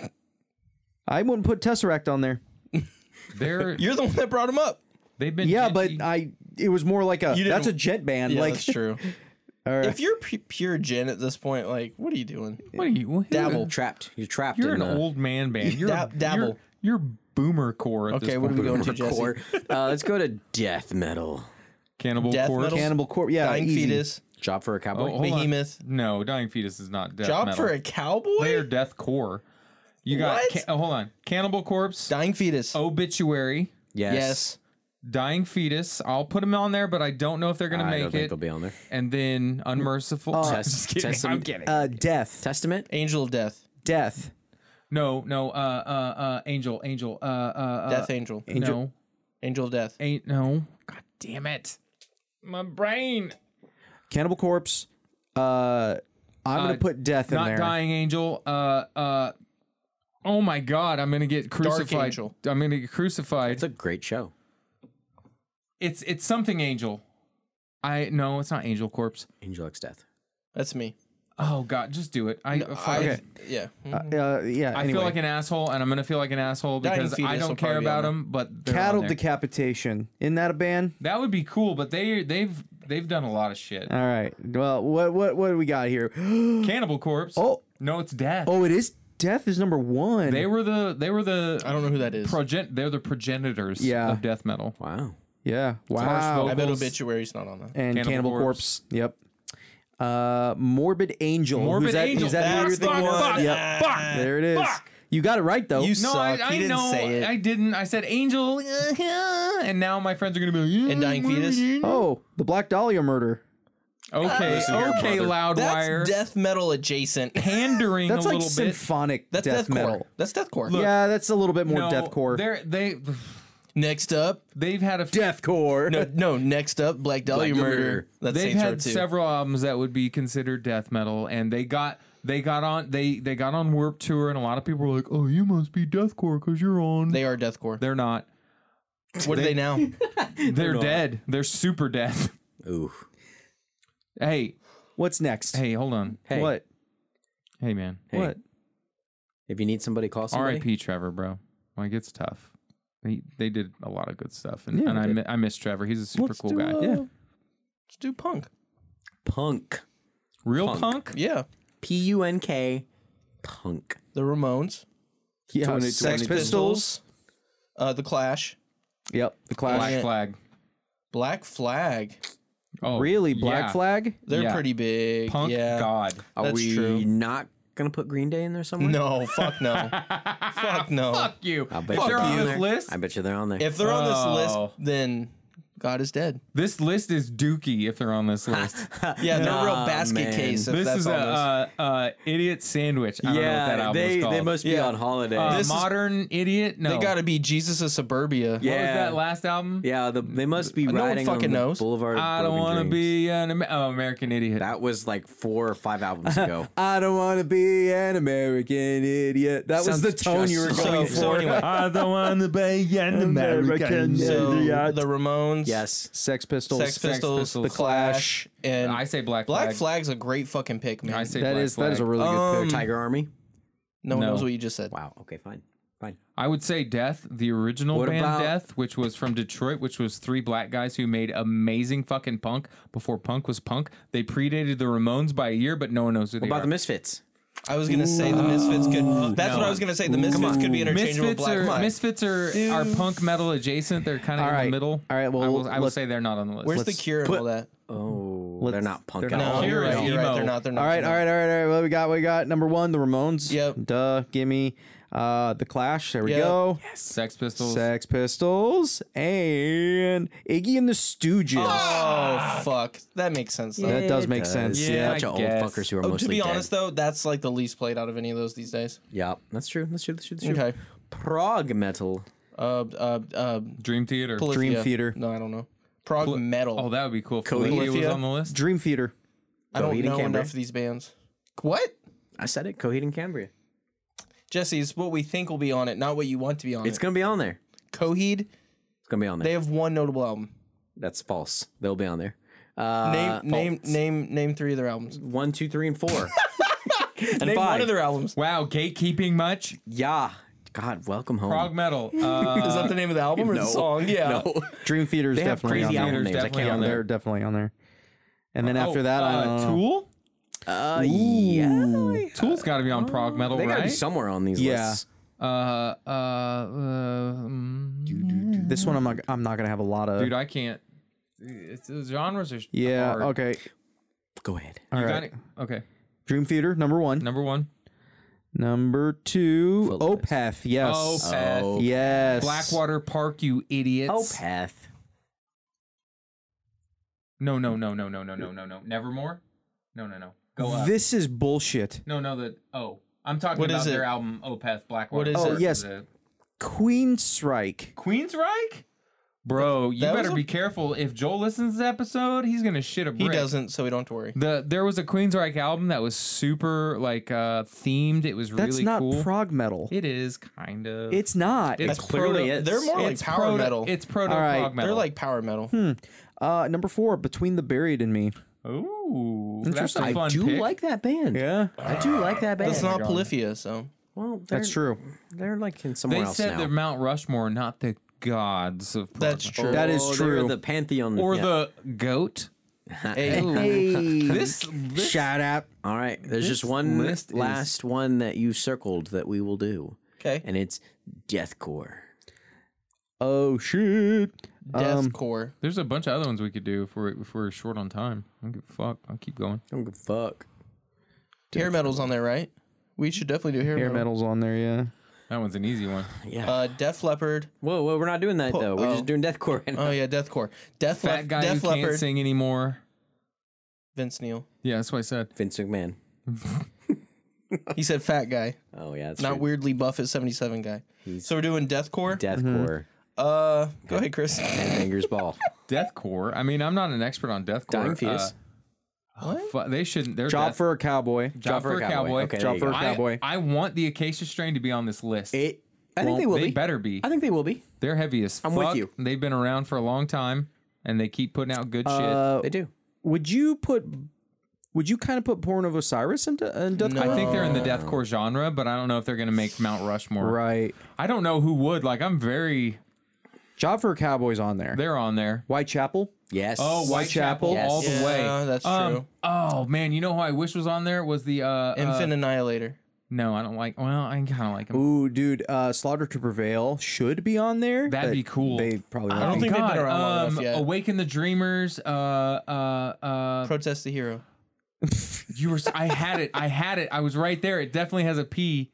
[SPEAKER 4] I wouldn't put Tesseract on there.
[SPEAKER 3] They're
[SPEAKER 2] You're the one that brought him up.
[SPEAKER 3] they've been
[SPEAKER 4] Yeah, but
[SPEAKER 3] genty.
[SPEAKER 4] I. It was more like a.
[SPEAKER 2] You didn't-
[SPEAKER 4] That's a jet band.
[SPEAKER 2] Yeah,
[SPEAKER 4] like.
[SPEAKER 2] that's true.
[SPEAKER 4] all right.
[SPEAKER 2] If you're pu- pure Gen at this point, like, what are you doing?
[SPEAKER 3] what are you? What,
[SPEAKER 2] Dabble.
[SPEAKER 1] Trapped. You're trapped
[SPEAKER 3] You're
[SPEAKER 1] in
[SPEAKER 3] an
[SPEAKER 1] the
[SPEAKER 3] old man band. You're
[SPEAKER 2] Dab- dabble.
[SPEAKER 3] You're, you're boomer core. At
[SPEAKER 2] Okay,
[SPEAKER 3] this
[SPEAKER 2] what are we
[SPEAKER 3] point.
[SPEAKER 2] going to, Jesse?
[SPEAKER 1] core. Uh, let's go to death metal.
[SPEAKER 3] Cannibal
[SPEAKER 2] Death
[SPEAKER 3] Corpse.
[SPEAKER 2] metal?
[SPEAKER 4] Cannibal Corpse. Yeah.
[SPEAKER 2] Dying
[SPEAKER 4] easy.
[SPEAKER 2] Fetus.
[SPEAKER 1] Job for a
[SPEAKER 3] Oh,
[SPEAKER 1] cowboy.
[SPEAKER 3] hold on.
[SPEAKER 2] Behemoth.
[SPEAKER 3] No, Dying Fetus is not death
[SPEAKER 2] Job
[SPEAKER 3] metal.
[SPEAKER 2] for a cowboy?
[SPEAKER 3] They are death core. You got.
[SPEAKER 2] What?
[SPEAKER 3] Ca- oh, hold on. Cannibal Corpse.
[SPEAKER 2] Dying Fetus.
[SPEAKER 3] Obituary.
[SPEAKER 1] yes.
[SPEAKER 2] yes.
[SPEAKER 3] Dying Fetus. I'll put them on there, but I don't know if they're gonna
[SPEAKER 1] I don't
[SPEAKER 3] make
[SPEAKER 1] think
[SPEAKER 3] it.
[SPEAKER 1] they'll be on there.
[SPEAKER 3] And then Unmerciful.
[SPEAKER 1] Test-
[SPEAKER 3] Just kidding. I'm
[SPEAKER 1] Testament-
[SPEAKER 3] kidding.
[SPEAKER 4] Uh, death.
[SPEAKER 1] Testament.
[SPEAKER 2] Angel of Death.
[SPEAKER 4] Death.
[SPEAKER 3] no, no. Uh, uh, uh, Angel, Angel. Uh, uh,
[SPEAKER 2] Death
[SPEAKER 3] uh,
[SPEAKER 2] Angel.
[SPEAKER 3] No,
[SPEAKER 2] Angel of Death.
[SPEAKER 3] ain't no. God damn it, my brain.
[SPEAKER 4] Cannibal Corpse. Uh, I'm
[SPEAKER 3] Uh,
[SPEAKER 4] gonna put death in
[SPEAKER 3] Not
[SPEAKER 4] there.
[SPEAKER 3] Dying Angel. Uh, uh. Oh my God, I'm gonna get crucified.
[SPEAKER 2] Angel.
[SPEAKER 3] I'm gonna get crucified.
[SPEAKER 1] It's a great show.
[SPEAKER 3] It's it's something Angel. I no, it's not Angel Corpse.
[SPEAKER 1] Angel X Death.
[SPEAKER 2] That's me.
[SPEAKER 3] Oh God, just do it. I
[SPEAKER 2] I,
[SPEAKER 3] fuck it.
[SPEAKER 2] Yeah.
[SPEAKER 4] Uh, uh, yeah.
[SPEAKER 3] I
[SPEAKER 4] anyway.
[SPEAKER 3] feel like an asshole, and I'm gonna feel like an asshole
[SPEAKER 2] Dying
[SPEAKER 3] because I
[SPEAKER 2] Fetus will
[SPEAKER 3] don't care
[SPEAKER 2] probably be on
[SPEAKER 3] about
[SPEAKER 2] there.
[SPEAKER 3] them. But they're
[SPEAKER 4] Cattle
[SPEAKER 3] on there.
[SPEAKER 4] Decapitation. Isn't that a band?
[SPEAKER 3] That would be cool, but they they've they've done a lot of shit.
[SPEAKER 4] All right. Well, what what what do we got here?
[SPEAKER 3] Cannibal Corpse.
[SPEAKER 4] Oh.
[SPEAKER 3] No, it's Death.
[SPEAKER 4] Oh, it is death is number one.
[SPEAKER 3] They were the they were the
[SPEAKER 2] I don't know who that is.
[SPEAKER 3] progen they're the progenitors
[SPEAKER 4] Yeah.
[SPEAKER 3] of death metal.
[SPEAKER 1] Wow.
[SPEAKER 4] yeah.
[SPEAKER 3] harsh
[SPEAKER 4] Wow.
[SPEAKER 2] I bet
[SPEAKER 3] vocals.
[SPEAKER 2] Obituary's not on that.
[SPEAKER 4] And
[SPEAKER 3] Cannibal
[SPEAKER 4] Cannibal,
[SPEAKER 3] Corpse.
[SPEAKER 4] Corpse. Yep. Uh, Morbid Angel.
[SPEAKER 3] Morbid
[SPEAKER 4] Who's that,
[SPEAKER 3] Angel.
[SPEAKER 4] Is that who you're
[SPEAKER 2] That's the
[SPEAKER 4] thinking of?
[SPEAKER 2] one.
[SPEAKER 4] Yep.
[SPEAKER 3] Fuck.
[SPEAKER 4] There it is.
[SPEAKER 3] Fuck.
[SPEAKER 4] You got it right though.
[SPEAKER 2] You
[SPEAKER 3] No,
[SPEAKER 2] suck.
[SPEAKER 3] I,
[SPEAKER 2] he
[SPEAKER 3] I
[SPEAKER 2] didn't
[SPEAKER 3] know
[SPEAKER 2] say it.
[SPEAKER 3] I didn't. I said Angel, and now my friends are gonna be like, yeah,
[SPEAKER 2] And Dying Fetus?
[SPEAKER 4] oh, the Black Dahlia murder.
[SPEAKER 3] Okay,
[SPEAKER 1] Listen here,
[SPEAKER 3] okay,
[SPEAKER 1] brother.
[SPEAKER 3] Loudwire.
[SPEAKER 2] That's death metal adjacent.
[SPEAKER 3] Pandering
[SPEAKER 4] That's
[SPEAKER 3] a
[SPEAKER 4] like
[SPEAKER 3] little bit.
[SPEAKER 4] symphonic
[SPEAKER 2] That's
[SPEAKER 4] death
[SPEAKER 2] deathcore.
[SPEAKER 4] metal.
[SPEAKER 2] That's deathcore.
[SPEAKER 4] Yeah, that's a little bit more
[SPEAKER 3] No,
[SPEAKER 4] deathcore.
[SPEAKER 3] They're, they
[SPEAKER 2] Next up,
[SPEAKER 3] they've had a
[SPEAKER 4] Deathcore.
[SPEAKER 2] no, no. Next up, Black Dahlia
[SPEAKER 1] Black Dahlia
[SPEAKER 2] Murder.
[SPEAKER 1] Murder.
[SPEAKER 2] That's
[SPEAKER 3] they've
[SPEAKER 2] Saints Row
[SPEAKER 3] had
[SPEAKER 2] two.
[SPEAKER 3] several albums that would be considered death metal, and they got they got on they they got on Warped Tour, and a lot of people were like, "Oh, you must be deathcore because you're on."
[SPEAKER 2] They are deathcore.
[SPEAKER 3] They're not.
[SPEAKER 2] What are they now?
[SPEAKER 3] They're dead. They're super death.
[SPEAKER 1] Ooh.
[SPEAKER 3] Hey,
[SPEAKER 4] What's next?
[SPEAKER 3] hey, hold on.
[SPEAKER 1] Hey.
[SPEAKER 4] What?
[SPEAKER 3] Hey, man.
[SPEAKER 1] Hey.
[SPEAKER 4] What?
[SPEAKER 1] If you need somebody, call somebody.
[SPEAKER 3] R I P Trevor, bro. Like it's tough. He, they did a lot of good stuff, and,
[SPEAKER 4] Yeah,
[SPEAKER 3] and I
[SPEAKER 4] they
[SPEAKER 3] mi- I miss Trevor. He's a super
[SPEAKER 4] Let's
[SPEAKER 3] cool
[SPEAKER 4] do
[SPEAKER 3] guy.
[SPEAKER 4] a-
[SPEAKER 3] Yeah.
[SPEAKER 2] Let's do punk.
[SPEAKER 1] Punk.
[SPEAKER 3] Real
[SPEAKER 1] Punk.
[SPEAKER 3] punk?
[SPEAKER 2] Yeah.
[SPEAKER 1] P U N K. Punk.
[SPEAKER 2] The Ramones.
[SPEAKER 4] Yeah,
[SPEAKER 1] twenty-
[SPEAKER 2] Sex
[SPEAKER 1] twenty-
[SPEAKER 2] Pistols. Uh, the Clash.
[SPEAKER 4] Yep, the Clash.
[SPEAKER 3] Black
[SPEAKER 2] Yeah.
[SPEAKER 3] Flag.
[SPEAKER 2] Black Flag.
[SPEAKER 3] Oh,
[SPEAKER 4] Really, Black
[SPEAKER 3] yeah.
[SPEAKER 4] Flag?
[SPEAKER 2] They're
[SPEAKER 3] Yeah.
[SPEAKER 2] pretty big.
[SPEAKER 3] Punk
[SPEAKER 2] yeah.
[SPEAKER 3] God.
[SPEAKER 1] Are
[SPEAKER 2] That's
[SPEAKER 1] we
[SPEAKER 2] true.
[SPEAKER 1] not gonna put Green Day in there somewhere?
[SPEAKER 2] No, fuck no. Fuck no.
[SPEAKER 3] Fuck you.
[SPEAKER 1] I bet
[SPEAKER 3] If
[SPEAKER 1] you
[SPEAKER 3] they're
[SPEAKER 1] they're
[SPEAKER 3] on
[SPEAKER 1] on
[SPEAKER 3] this
[SPEAKER 1] there.
[SPEAKER 3] list,
[SPEAKER 1] I bet you they're on there.
[SPEAKER 2] If they're on this
[SPEAKER 3] Oh.
[SPEAKER 2] list, then God is dead.
[SPEAKER 3] this list is dookie if they're on this list.
[SPEAKER 2] Yeah, they're a real
[SPEAKER 1] Nah,
[SPEAKER 2] basket
[SPEAKER 1] man.
[SPEAKER 2] case. If
[SPEAKER 3] This
[SPEAKER 2] that's
[SPEAKER 3] is a
[SPEAKER 2] on this.
[SPEAKER 3] uh, uh, idiot sandwich. I don't know what that
[SPEAKER 1] yeah,
[SPEAKER 3] album
[SPEAKER 1] they
[SPEAKER 3] is called.
[SPEAKER 1] they must be
[SPEAKER 2] Yeah.
[SPEAKER 1] on holiday.
[SPEAKER 3] uh,
[SPEAKER 2] This is-
[SPEAKER 3] modern idiot. No,
[SPEAKER 2] They got to be Jesus of Suburbia.
[SPEAKER 3] What
[SPEAKER 1] Yeah.
[SPEAKER 3] was that last album?
[SPEAKER 1] yeah, the, they must be
[SPEAKER 2] No one
[SPEAKER 1] riding
[SPEAKER 2] fucking
[SPEAKER 1] on the
[SPEAKER 2] knows.
[SPEAKER 1] Boulevard. of
[SPEAKER 3] I don't
[SPEAKER 1] Broken
[SPEAKER 3] want to
[SPEAKER 1] Dreams.
[SPEAKER 3] be an Amer- oh, American Idiot.
[SPEAKER 1] That was like four or five albums ago.
[SPEAKER 4] I don't want to be an American idiot. That
[SPEAKER 1] Sounds
[SPEAKER 4] was the tone you were
[SPEAKER 1] just-
[SPEAKER 4] going
[SPEAKER 2] So-
[SPEAKER 4] for.
[SPEAKER 2] so anyway.
[SPEAKER 3] I don't want to be an American.
[SPEAKER 2] So
[SPEAKER 4] idiot.
[SPEAKER 2] the Ramones.
[SPEAKER 1] yes.
[SPEAKER 4] Sex Pistols.
[SPEAKER 2] Sex Pistols,
[SPEAKER 3] Pistols.
[SPEAKER 2] The Clash, and
[SPEAKER 3] I say Black
[SPEAKER 2] Black
[SPEAKER 3] Flag.
[SPEAKER 2] Flag's a great fucking pick, man.
[SPEAKER 3] I say
[SPEAKER 4] That
[SPEAKER 3] Black
[SPEAKER 4] is that is a
[SPEAKER 3] Flag.
[SPEAKER 4] really good
[SPEAKER 2] Um,
[SPEAKER 4] pick.
[SPEAKER 1] Tiger Army.
[SPEAKER 2] no one
[SPEAKER 3] No.
[SPEAKER 2] knows what you just said.
[SPEAKER 1] Wow. Okay. Fine. Fine.
[SPEAKER 3] I would say Death, the original
[SPEAKER 1] What
[SPEAKER 3] band
[SPEAKER 1] about-
[SPEAKER 3] Death, which was from Detroit, which was three black guys who made amazing fucking punk before punk was punk. They predated the Ramones by a year, but no one knows who
[SPEAKER 1] What
[SPEAKER 3] they
[SPEAKER 1] about
[SPEAKER 3] are.
[SPEAKER 1] the Misfits?
[SPEAKER 2] I was gonna say the Misfits could. That's what I was gonna say. The Misfits could be interchangeable. with
[SPEAKER 3] Misfits
[SPEAKER 2] Black
[SPEAKER 3] are
[SPEAKER 2] Flag.
[SPEAKER 3] Misfits are, are punk metal adjacent. They're kind of
[SPEAKER 4] All
[SPEAKER 3] in
[SPEAKER 4] right.
[SPEAKER 3] the middle.
[SPEAKER 4] All right, well,
[SPEAKER 3] I will, I will
[SPEAKER 4] let's-
[SPEAKER 3] say they're not on the list.
[SPEAKER 2] Where's the
[SPEAKER 4] let's
[SPEAKER 2] Cure and
[SPEAKER 4] put-
[SPEAKER 2] all that?
[SPEAKER 1] Oh,
[SPEAKER 4] Let's-
[SPEAKER 1] they're not punk
[SPEAKER 4] they're
[SPEAKER 1] at
[SPEAKER 4] not.
[SPEAKER 1] all.
[SPEAKER 2] No, you're
[SPEAKER 3] Cure
[SPEAKER 2] right.
[SPEAKER 3] is
[SPEAKER 2] You're right.
[SPEAKER 3] emo.
[SPEAKER 2] They're not. They're not.
[SPEAKER 4] All right,
[SPEAKER 2] they're
[SPEAKER 4] all
[SPEAKER 2] not.
[SPEAKER 4] right, all right, all right. What we got? We got number one, the Ramones.
[SPEAKER 2] Yep.
[SPEAKER 4] Duh. Gimme. Uh, the Clash. There we
[SPEAKER 2] Yep.
[SPEAKER 4] go.
[SPEAKER 3] Sex Pistols.
[SPEAKER 4] Sex Pistols and Iggy and the Stooges.
[SPEAKER 2] Oh fuck, that makes sense. Though.
[SPEAKER 4] That does
[SPEAKER 1] It
[SPEAKER 4] make sense.
[SPEAKER 3] Yeah,
[SPEAKER 1] Bunch
[SPEAKER 3] I
[SPEAKER 1] of old
[SPEAKER 3] guess.
[SPEAKER 1] fuckers who are
[SPEAKER 2] Oh,
[SPEAKER 1] mostly
[SPEAKER 2] to be
[SPEAKER 1] dead.
[SPEAKER 2] honest, though, that's like the least played out of any of those these days.
[SPEAKER 1] Yeah, that's true. That's true. That's true. That's true.
[SPEAKER 2] Okay.
[SPEAKER 1] Prog metal.
[SPEAKER 2] Uh, uh, uh,
[SPEAKER 3] Dream Theater.
[SPEAKER 2] Polyphia.
[SPEAKER 4] Dream Theater.
[SPEAKER 2] No, I don't know. Prog metal.
[SPEAKER 3] Oh, that would be cool. If
[SPEAKER 1] Cody.
[SPEAKER 3] Polyphia was
[SPEAKER 2] Polyphia.
[SPEAKER 3] on the list.
[SPEAKER 4] Dream Theater.
[SPEAKER 2] I don't
[SPEAKER 1] Coheed and
[SPEAKER 2] know
[SPEAKER 1] Cambria.
[SPEAKER 2] enough of these bands. What?
[SPEAKER 1] I said it. Coheed and Cambria.
[SPEAKER 2] Jesse, it's what we think will be on it, not what you want to be on
[SPEAKER 1] It's
[SPEAKER 2] it.
[SPEAKER 1] gonna be on there.
[SPEAKER 2] Coheed,
[SPEAKER 1] It's gonna be on there.
[SPEAKER 2] they have one notable album.
[SPEAKER 1] That's false. They'll be on there. Uh,
[SPEAKER 2] Name, name,
[SPEAKER 1] false.
[SPEAKER 2] name, name three of their albums.
[SPEAKER 1] One, two, three, and four. and
[SPEAKER 2] Name
[SPEAKER 1] five.
[SPEAKER 2] one of their albums.
[SPEAKER 3] Wow, gatekeeping much?
[SPEAKER 1] Yeah. God, welcome home.
[SPEAKER 3] Prog metal. Uh,
[SPEAKER 2] Is that the name of the album or
[SPEAKER 1] no.
[SPEAKER 2] the song? Yeah.
[SPEAKER 1] No.
[SPEAKER 4] Dream Theater is
[SPEAKER 1] They have
[SPEAKER 4] definitely on
[SPEAKER 1] crazy
[SPEAKER 4] there.
[SPEAKER 1] album
[SPEAKER 3] Theater's
[SPEAKER 1] names. I
[SPEAKER 3] definitely
[SPEAKER 1] can't
[SPEAKER 3] on
[SPEAKER 1] remember.
[SPEAKER 4] They're definitely on there. And then after
[SPEAKER 3] oh,
[SPEAKER 4] that, I
[SPEAKER 3] uh,
[SPEAKER 4] don't know.
[SPEAKER 3] Tool?
[SPEAKER 1] Uh, yeah.
[SPEAKER 3] Tool's got to be on prog metal,
[SPEAKER 1] They gotta be
[SPEAKER 3] right?
[SPEAKER 1] somewhere on these
[SPEAKER 4] Yeah.
[SPEAKER 1] lists.
[SPEAKER 3] Uh, uh, uh, mm,
[SPEAKER 4] This one I'm not. I'm not gonna have a lot of.
[SPEAKER 3] dude, I can't. It's, the genres are
[SPEAKER 4] yeah.
[SPEAKER 3] hard.
[SPEAKER 4] Okay.
[SPEAKER 1] Go ahead.
[SPEAKER 4] All
[SPEAKER 3] You
[SPEAKER 4] right.
[SPEAKER 3] got it? Okay.
[SPEAKER 4] Dream Theater number one.
[SPEAKER 3] Number one.
[SPEAKER 4] Number two.
[SPEAKER 1] Full list.
[SPEAKER 4] Opeth. Yes.
[SPEAKER 3] Opeth.
[SPEAKER 1] Oh.
[SPEAKER 4] Yes.
[SPEAKER 3] Blackwater Park, you idiots.
[SPEAKER 1] Opeth.
[SPEAKER 3] No, no, no, no, no, no, no, no, no. Nevermore? No, no, no. Go up.
[SPEAKER 4] This is bullshit.
[SPEAKER 3] No, no, the. Oh. I'm talking
[SPEAKER 2] What
[SPEAKER 3] about
[SPEAKER 2] is
[SPEAKER 3] their
[SPEAKER 2] it?
[SPEAKER 3] album, Opeth, Blackwater
[SPEAKER 2] What is
[SPEAKER 3] Park.
[SPEAKER 2] it?
[SPEAKER 4] Oh, yes.
[SPEAKER 3] The-
[SPEAKER 4] Queensryche.
[SPEAKER 3] Queensryche? Bro, you
[SPEAKER 2] That was
[SPEAKER 3] better
[SPEAKER 2] a-
[SPEAKER 3] be careful. If Joel listens to this episode, he's gonna shit a brick.
[SPEAKER 2] He doesn't, so we don't have to worry.
[SPEAKER 3] The there was a Queensryche album that was super like uh themed. It was
[SPEAKER 4] That's
[SPEAKER 3] really
[SPEAKER 4] not
[SPEAKER 3] cool.
[SPEAKER 4] prog metal.
[SPEAKER 3] It is kind of.
[SPEAKER 4] It's not.
[SPEAKER 3] It's
[SPEAKER 1] That's clearly
[SPEAKER 3] proto-
[SPEAKER 1] it.
[SPEAKER 2] They're more like
[SPEAKER 3] it's
[SPEAKER 2] power
[SPEAKER 3] proto,
[SPEAKER 2] metal.
[SPEAKER 3] It's proto
[SPEAKER 4] All right.
[SPEAKER 3] prog metal.
[SPEAKER 2] They're like power metal.
[SPEAKER 4] uh, number four, Between the Buried and Me.
[SPEAKER 3] ooh, that's a
[SPEAKER 1] I
[SPEAKER 3] fun
[SPEAKER 1] do
[SPEAKER 3] pick.
[SPEAKER 1] like that band.
[SPEAKER 4] Yeah.
[SPEAKER 1] I do like that band.
[SPEAKER 2] That's not
[SPEAKER 3] God.
[SPEAKER 2] Polyphia, so.
[SPEAKER 1] Well, they're,
[SPEAKER 4] That's true.
[SPEAKER 1] They're like in somewhere
[SPEAKER 3] They
[SPEAKER 1] else
[SPEAKER 3] said
[SPEAKER 1] now.
[SPEAKER 3] they're Mount Rushmore, not the gods of prog
[SPEAKER 2] That's
[SPEAKER 3] metal.
[SPEAKER 2] true.
[SPEAKER 4] That is
[SPEAKER 1] Oh,
[SPEAKER 4] true.
[SPEAKER 1] They're the pantheon.
[SPEAKER 3] Or
[SPEAKER 1] yeah.
[SPEAKER 3] the goat.
[SPEAKER 2] Hey,
[SPEAKER 4] Hey.
[SPEAKER 3] This, this
[SPEAKER 4] Shut up.
[SPEAKER 1] All right. There's
[SPEAKER 3] This
[SPEAKER 1] just one
[SPEAKER 3] list is-
[SPEAKER 1] last one that you circled that we will do,
[SPEAKER 2] okay.
[SPEAKER 1] and it's deathcore.
[SPEAKER 4] Oh shit. Um,
[SPEAKER 2] Deathcore.
[SPEAKER 3] There's a bunch of other ones we could do if we're if we're short on time. I don't give a fuck. I'll keep going.
[SPEAKER 1] Don't give a fuck.
[SPEAKER 2] Hair metal's on there, right? We should definitely do hair,
[SPEAKER 4] Hair
[SPEAKER 2] metal.
[SPEAKER 4] metal's on there, yeah.
[SPEAKER 3] That one's an easy one.
[SPEAKER 1] Yeah.
[SPEAKER 2] Uh, Def Leppard.
[SPEAKER 1] whoa, whoa, we're not doing that
[SPEAKER 2] Po-
[SPEAKER 1] though. We're
[SPEAKER 2] oh.
[SPEAKER 1] just doing deathcore. Right now.
[SPEAKER 2] Oh yeah, Deathcore. Def,
[SPEAKER 3] Fat
[SPEAKER 2] Lep-
[SPEAKER 3] guy
[SPEAKER 2] Def
[SPEAKER 3] who can't
[SPEAKER 2] Leppard.
[SPEAKER 3] sing anymore.
[SPEAKER 2] Vince Neil.
[SPEAKER 3] Yeah, that's what I said.
[SPEAKER 1] Vince McMahon.
[SPEAKER 2] He said fat guy,
[SPEAKER 1] Oh yeah, that's
[SPEAKER 2] not
[SPEAKER 1] true.
[SPEAKER 2] weirdly buff at seventy-seven guy. So we're doing Deathcore.
[SPEAKER 1] Deathcore.
[SPEAKER 2] uh, go ahead, Chris.
[SPEAKER 1] Fingers ball.
[SPEAKER 3] Deathcore. I mean, I'm not an expert on deathcore.
[SPEAKER 1] Dying fetus.
[SPEAKER 3] Uh, fu- they shouldn't. They're
[SPEAKER 4] Job
[SPEAKER 3] death-
[SPEAKER 4] for a cowboy.
[SPEAKER 3] job for a cowboy.
[SPEAKER 1] Okay,
[SPEAKER 4] Job
[SPEAKER 1] there you
[SPEAKER 4] for
[SPEAKER 1] go.
[SPEAKER 4] a
[SPEAKER 3] I,
[SPEAKER 4] cowboy.
[SPEAKER 3] I want the Acacia Strain to be on this list.
[SPEAKER 1] It, I think
[SPEAKER 4] Well,
[SPEAKER 1] they will
[SPEAKER 3] they
[SPEAKER 1] be.
[SPEAKER 3] better be.
[SPEAKER 1] I think they will be.
[SPEAKER 3] They're heavy as
[SPEAKER 1] I'm
[SPEAKER 3] fuck.
[SPEAKER 1] with you.
[SPEAKER 3] They've been around for a long time, and they keep putting out good
[SPEAKER 4] Uh,
[SPEAKER 1] They do.
[SPEAKER 4] would you put would you kind of put Porn of Osiris into uh, into
[SPEAKER 2] No.
[SPEAKER 3] shit. I think they're in the deathcore genre, but I don't know if they're gonna make Mount Rushmore.
[SPEAKER 4] Right.
[SPEAKER 3] I don't know who would. Like, I'm very.
[SPEAKER 4] Job for a cowboy's on there.
[SPEAKER 3] They're on there.
[SPEAKER 4] Whitechapel.
[SPEAKER 1] Yes.
[SPEAKER 3] Oh, Whitechapel,
[SPEAKER 4] Whitechapel.
[SPEAKER 3] all the
[SPEAKER 2] Yeah,
[SPEAKER 3] way.
[SPEAKER 2] that's
[SPEAKER 3] Um,
[SPEAKER 2] true.
[SPEAKER 3] Oh man, you know who I wish was on there was the uh,
[SPEAKER 2] Infant
[SPEAKER 3] uh
[SPEAKER 2] Annihilator.
[SPEAKER 3] No, I don't like. Well, I kind of like him.
[SPEAKER 4] Ooh, dude, uh, Slaughter to Prevail should be on there.
[SPEAKER 3] That'd
[SPEAKER 4] but
[SPEAKER 3] be cool.
[SPEAKER 4] They probably
[SPEAKER 2] I
[SPEAKER 4] won't.
[SPEAKER 2] don't think they've been
[SPEAKER 3] God,
[SPEAKER 2] around long enough
[SPEAKER 3] um,
[SPEAKER 2] yet.
[SPEAKER 3] Awaken the Dreamers. Uh, uh, uh.
[SPEAKER 2] Protest the Hero.
[SPEAKER 3] You were. I had it. I had it. I was right there. It definitely has a P.